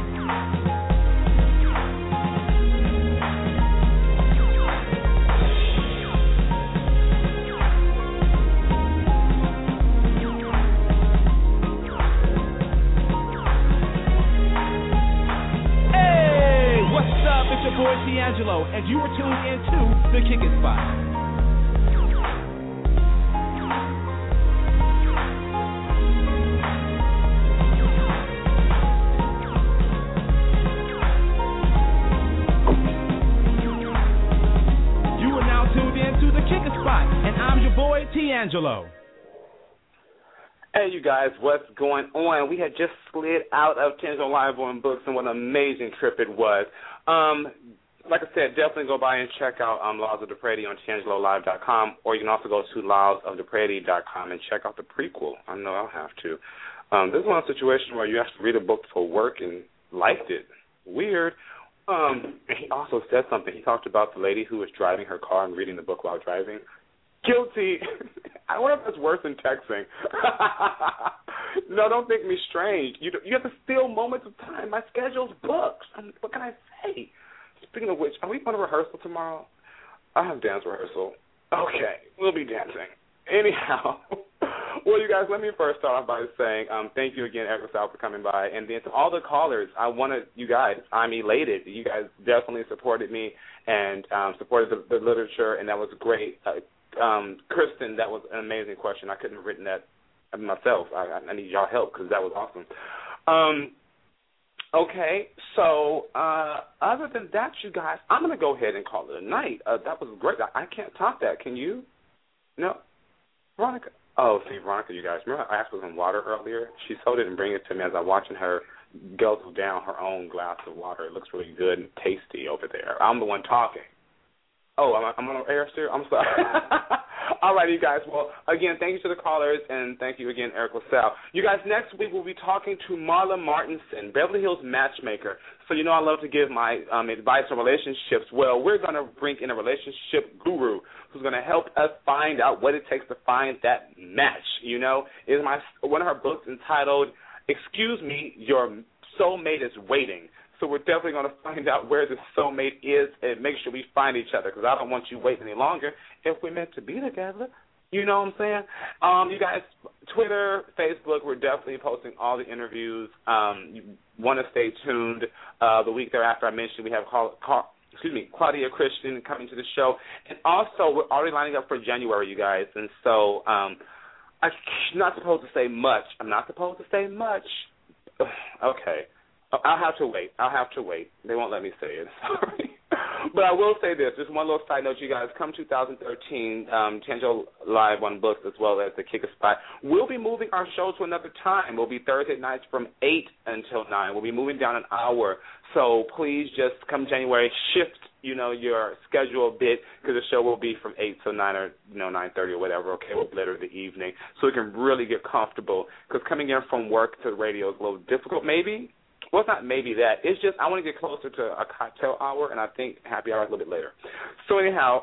It's your boy Tiangelo, and you are tuned into the Kick It Spot. You are now tuned into the Kick It Spot, and I'm your boy Tiangelo. Hey, you guys, what's going on? We had just slid out of Tiangelo Live on Books, and what an amazing trip it was. Um, like I said, definitely go by and check out um, Laws of Depravity on Tiangelo Live dot com, or you can also go to Laws of Depravity dot com and check out the prequel. I know I'll have to. Um, this is one situation where you have to read a book for work and liked it. Weird. Um, he also said something. He talked about the lady who was driving her car and reading the book while driving. Guilty. I wonder if that's worse than texting. No, don't think me strange. You you have to steal moments of time. My schedule's booked. I mean, what can I say? Speaking of which, are we going to rehearsal tomorrow? I have dance rehearsal. Okay, we'll be dancing. Anyhow, well, you guys, let me first start off by saying um, thank you again, Eric LaSalle, for coming by. And then to all the callers, I wanted you guys, I'm elated. You guys definitely supported me and um, supported the, the literature, and that was great. Uh, um, Kristen, that was an amazing question. I couldn't have written that myself. I, I need y'all help because that was awesome. Um, okay, so uh, other than that, you guys, I'm going to go ahead and call it a night. Uh, that was great. I, I can't top that. Can you? No? Veronica? Oh, see, Veronica, you guys, remember I asked for some water earlier? She sold it and bring it to me as I'm watching her guzzle down her own glass of water. It looks really good and tasty over there. I'm the one talking. Oh, I'm, I'm on air still? I'm sorry. All right, you guys. Well, again, thank you to the callers, and thank you again, Eric LaSalle. You guys, next week we'll be talking to Marla Martinson, Beverly Hills matchmaker. So you know I love to give my um, advice on relationships. Well, we're going to bring in a relationship guru who's going to help us find out what it takes to find that match. You know, is my one of her books entitled "Excuse Me, Your Soulmate is Waiting." So we're definitely going to find out where the soulmate is and make sure we find each other, because I don't want you waiting any longer if we're meant to be together. You know what I'm saying? Um, you guys, Twitter, Facebook, we're definitely posting all the interviews. Um, you want to stay tuned. Uh, the week thereafter, I mentioned we have call, call, excuse me, Claudia Christian coming to the show. And also, we're already lining up for January, you guys. And so um, I'm not supposed to say much. I'm not supposed to say much. Okay. I'll have to wait. I'll have to wait. They won't let me say it. Sorry. But I will say this. Just one little side note, you guys. Come two thousand thirteen, um, Tangelo Live on Books as well as the Kicker Spot. We'll be moving our show to another time. We'll be Thursday nights from eight until nine. We'll be moving down an hour. So please just come January, shift, you know, your schedule a bit, because the show will be from eight to nine or, you know, nine thirty or whatever, okay, or later in the evening, so we can really get comfortable. Because coming in from work to the radio is a little difficult maybe. Well, it's not maybe that. It's just I want to get closer to a cocktail hour, and I think happy hour a little bit later. So anyhow,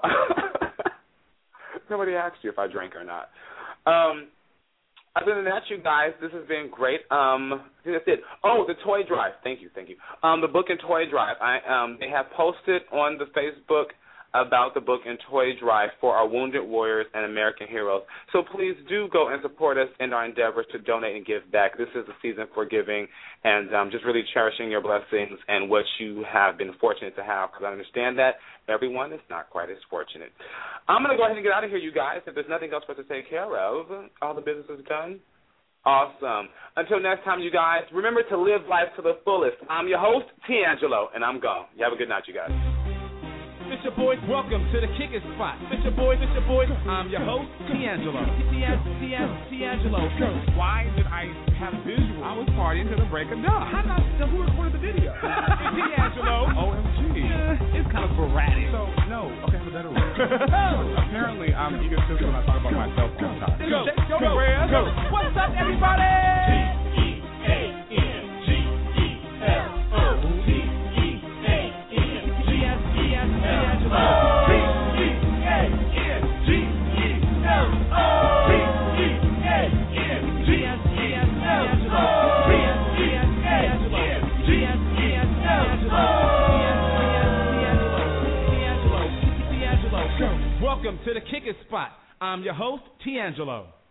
nobody asked you if I drank or not. Um, other than that, you guys, this has been great. Um, I think that's it. Oh, the toy drive. Thank you, thank you. Um, the book and toy drive. I um, they have posted on the Facebook about the book and toy drive for our wounded warriors and American heroes. So please do go and support us in our endeavors to donate and give back. This is the season for giving, and um, just really cherishing your blessings and what you have been fortunate to have, because I understand that everyone is not quite as fortunate. I'm going to go ahead and get out of here, you guys. If there's nothing else for us to take care of, all the business is done. Awesome. Until next time, you guys, remember to live life to the fullest. I'm your host, Tangelo, and I'm gone. You have a good night, you guys. It's your boy, welcome to the Kicker Spot. It's your boy, it's your boy, I'm your host, Tangelo. Tangelo. Why did I have visual? I was partying to the break of dawn. How did I, so who recorded the video? Tangelo. O M G. Yeah, it's kind of sporadic. So, no. Okay, I have a better one. Apparently, I'm egotistical when I talk about myself all the time. Go, go, go, go. What's up, everybody? T E A N G E L O T E A N G S E S Tangelo. P E A N G E L O P E A N G S E S Tangelo. P E A N G S E S Tangelo. Welcome to the Kicker Spot. I'm your host, Tangelo.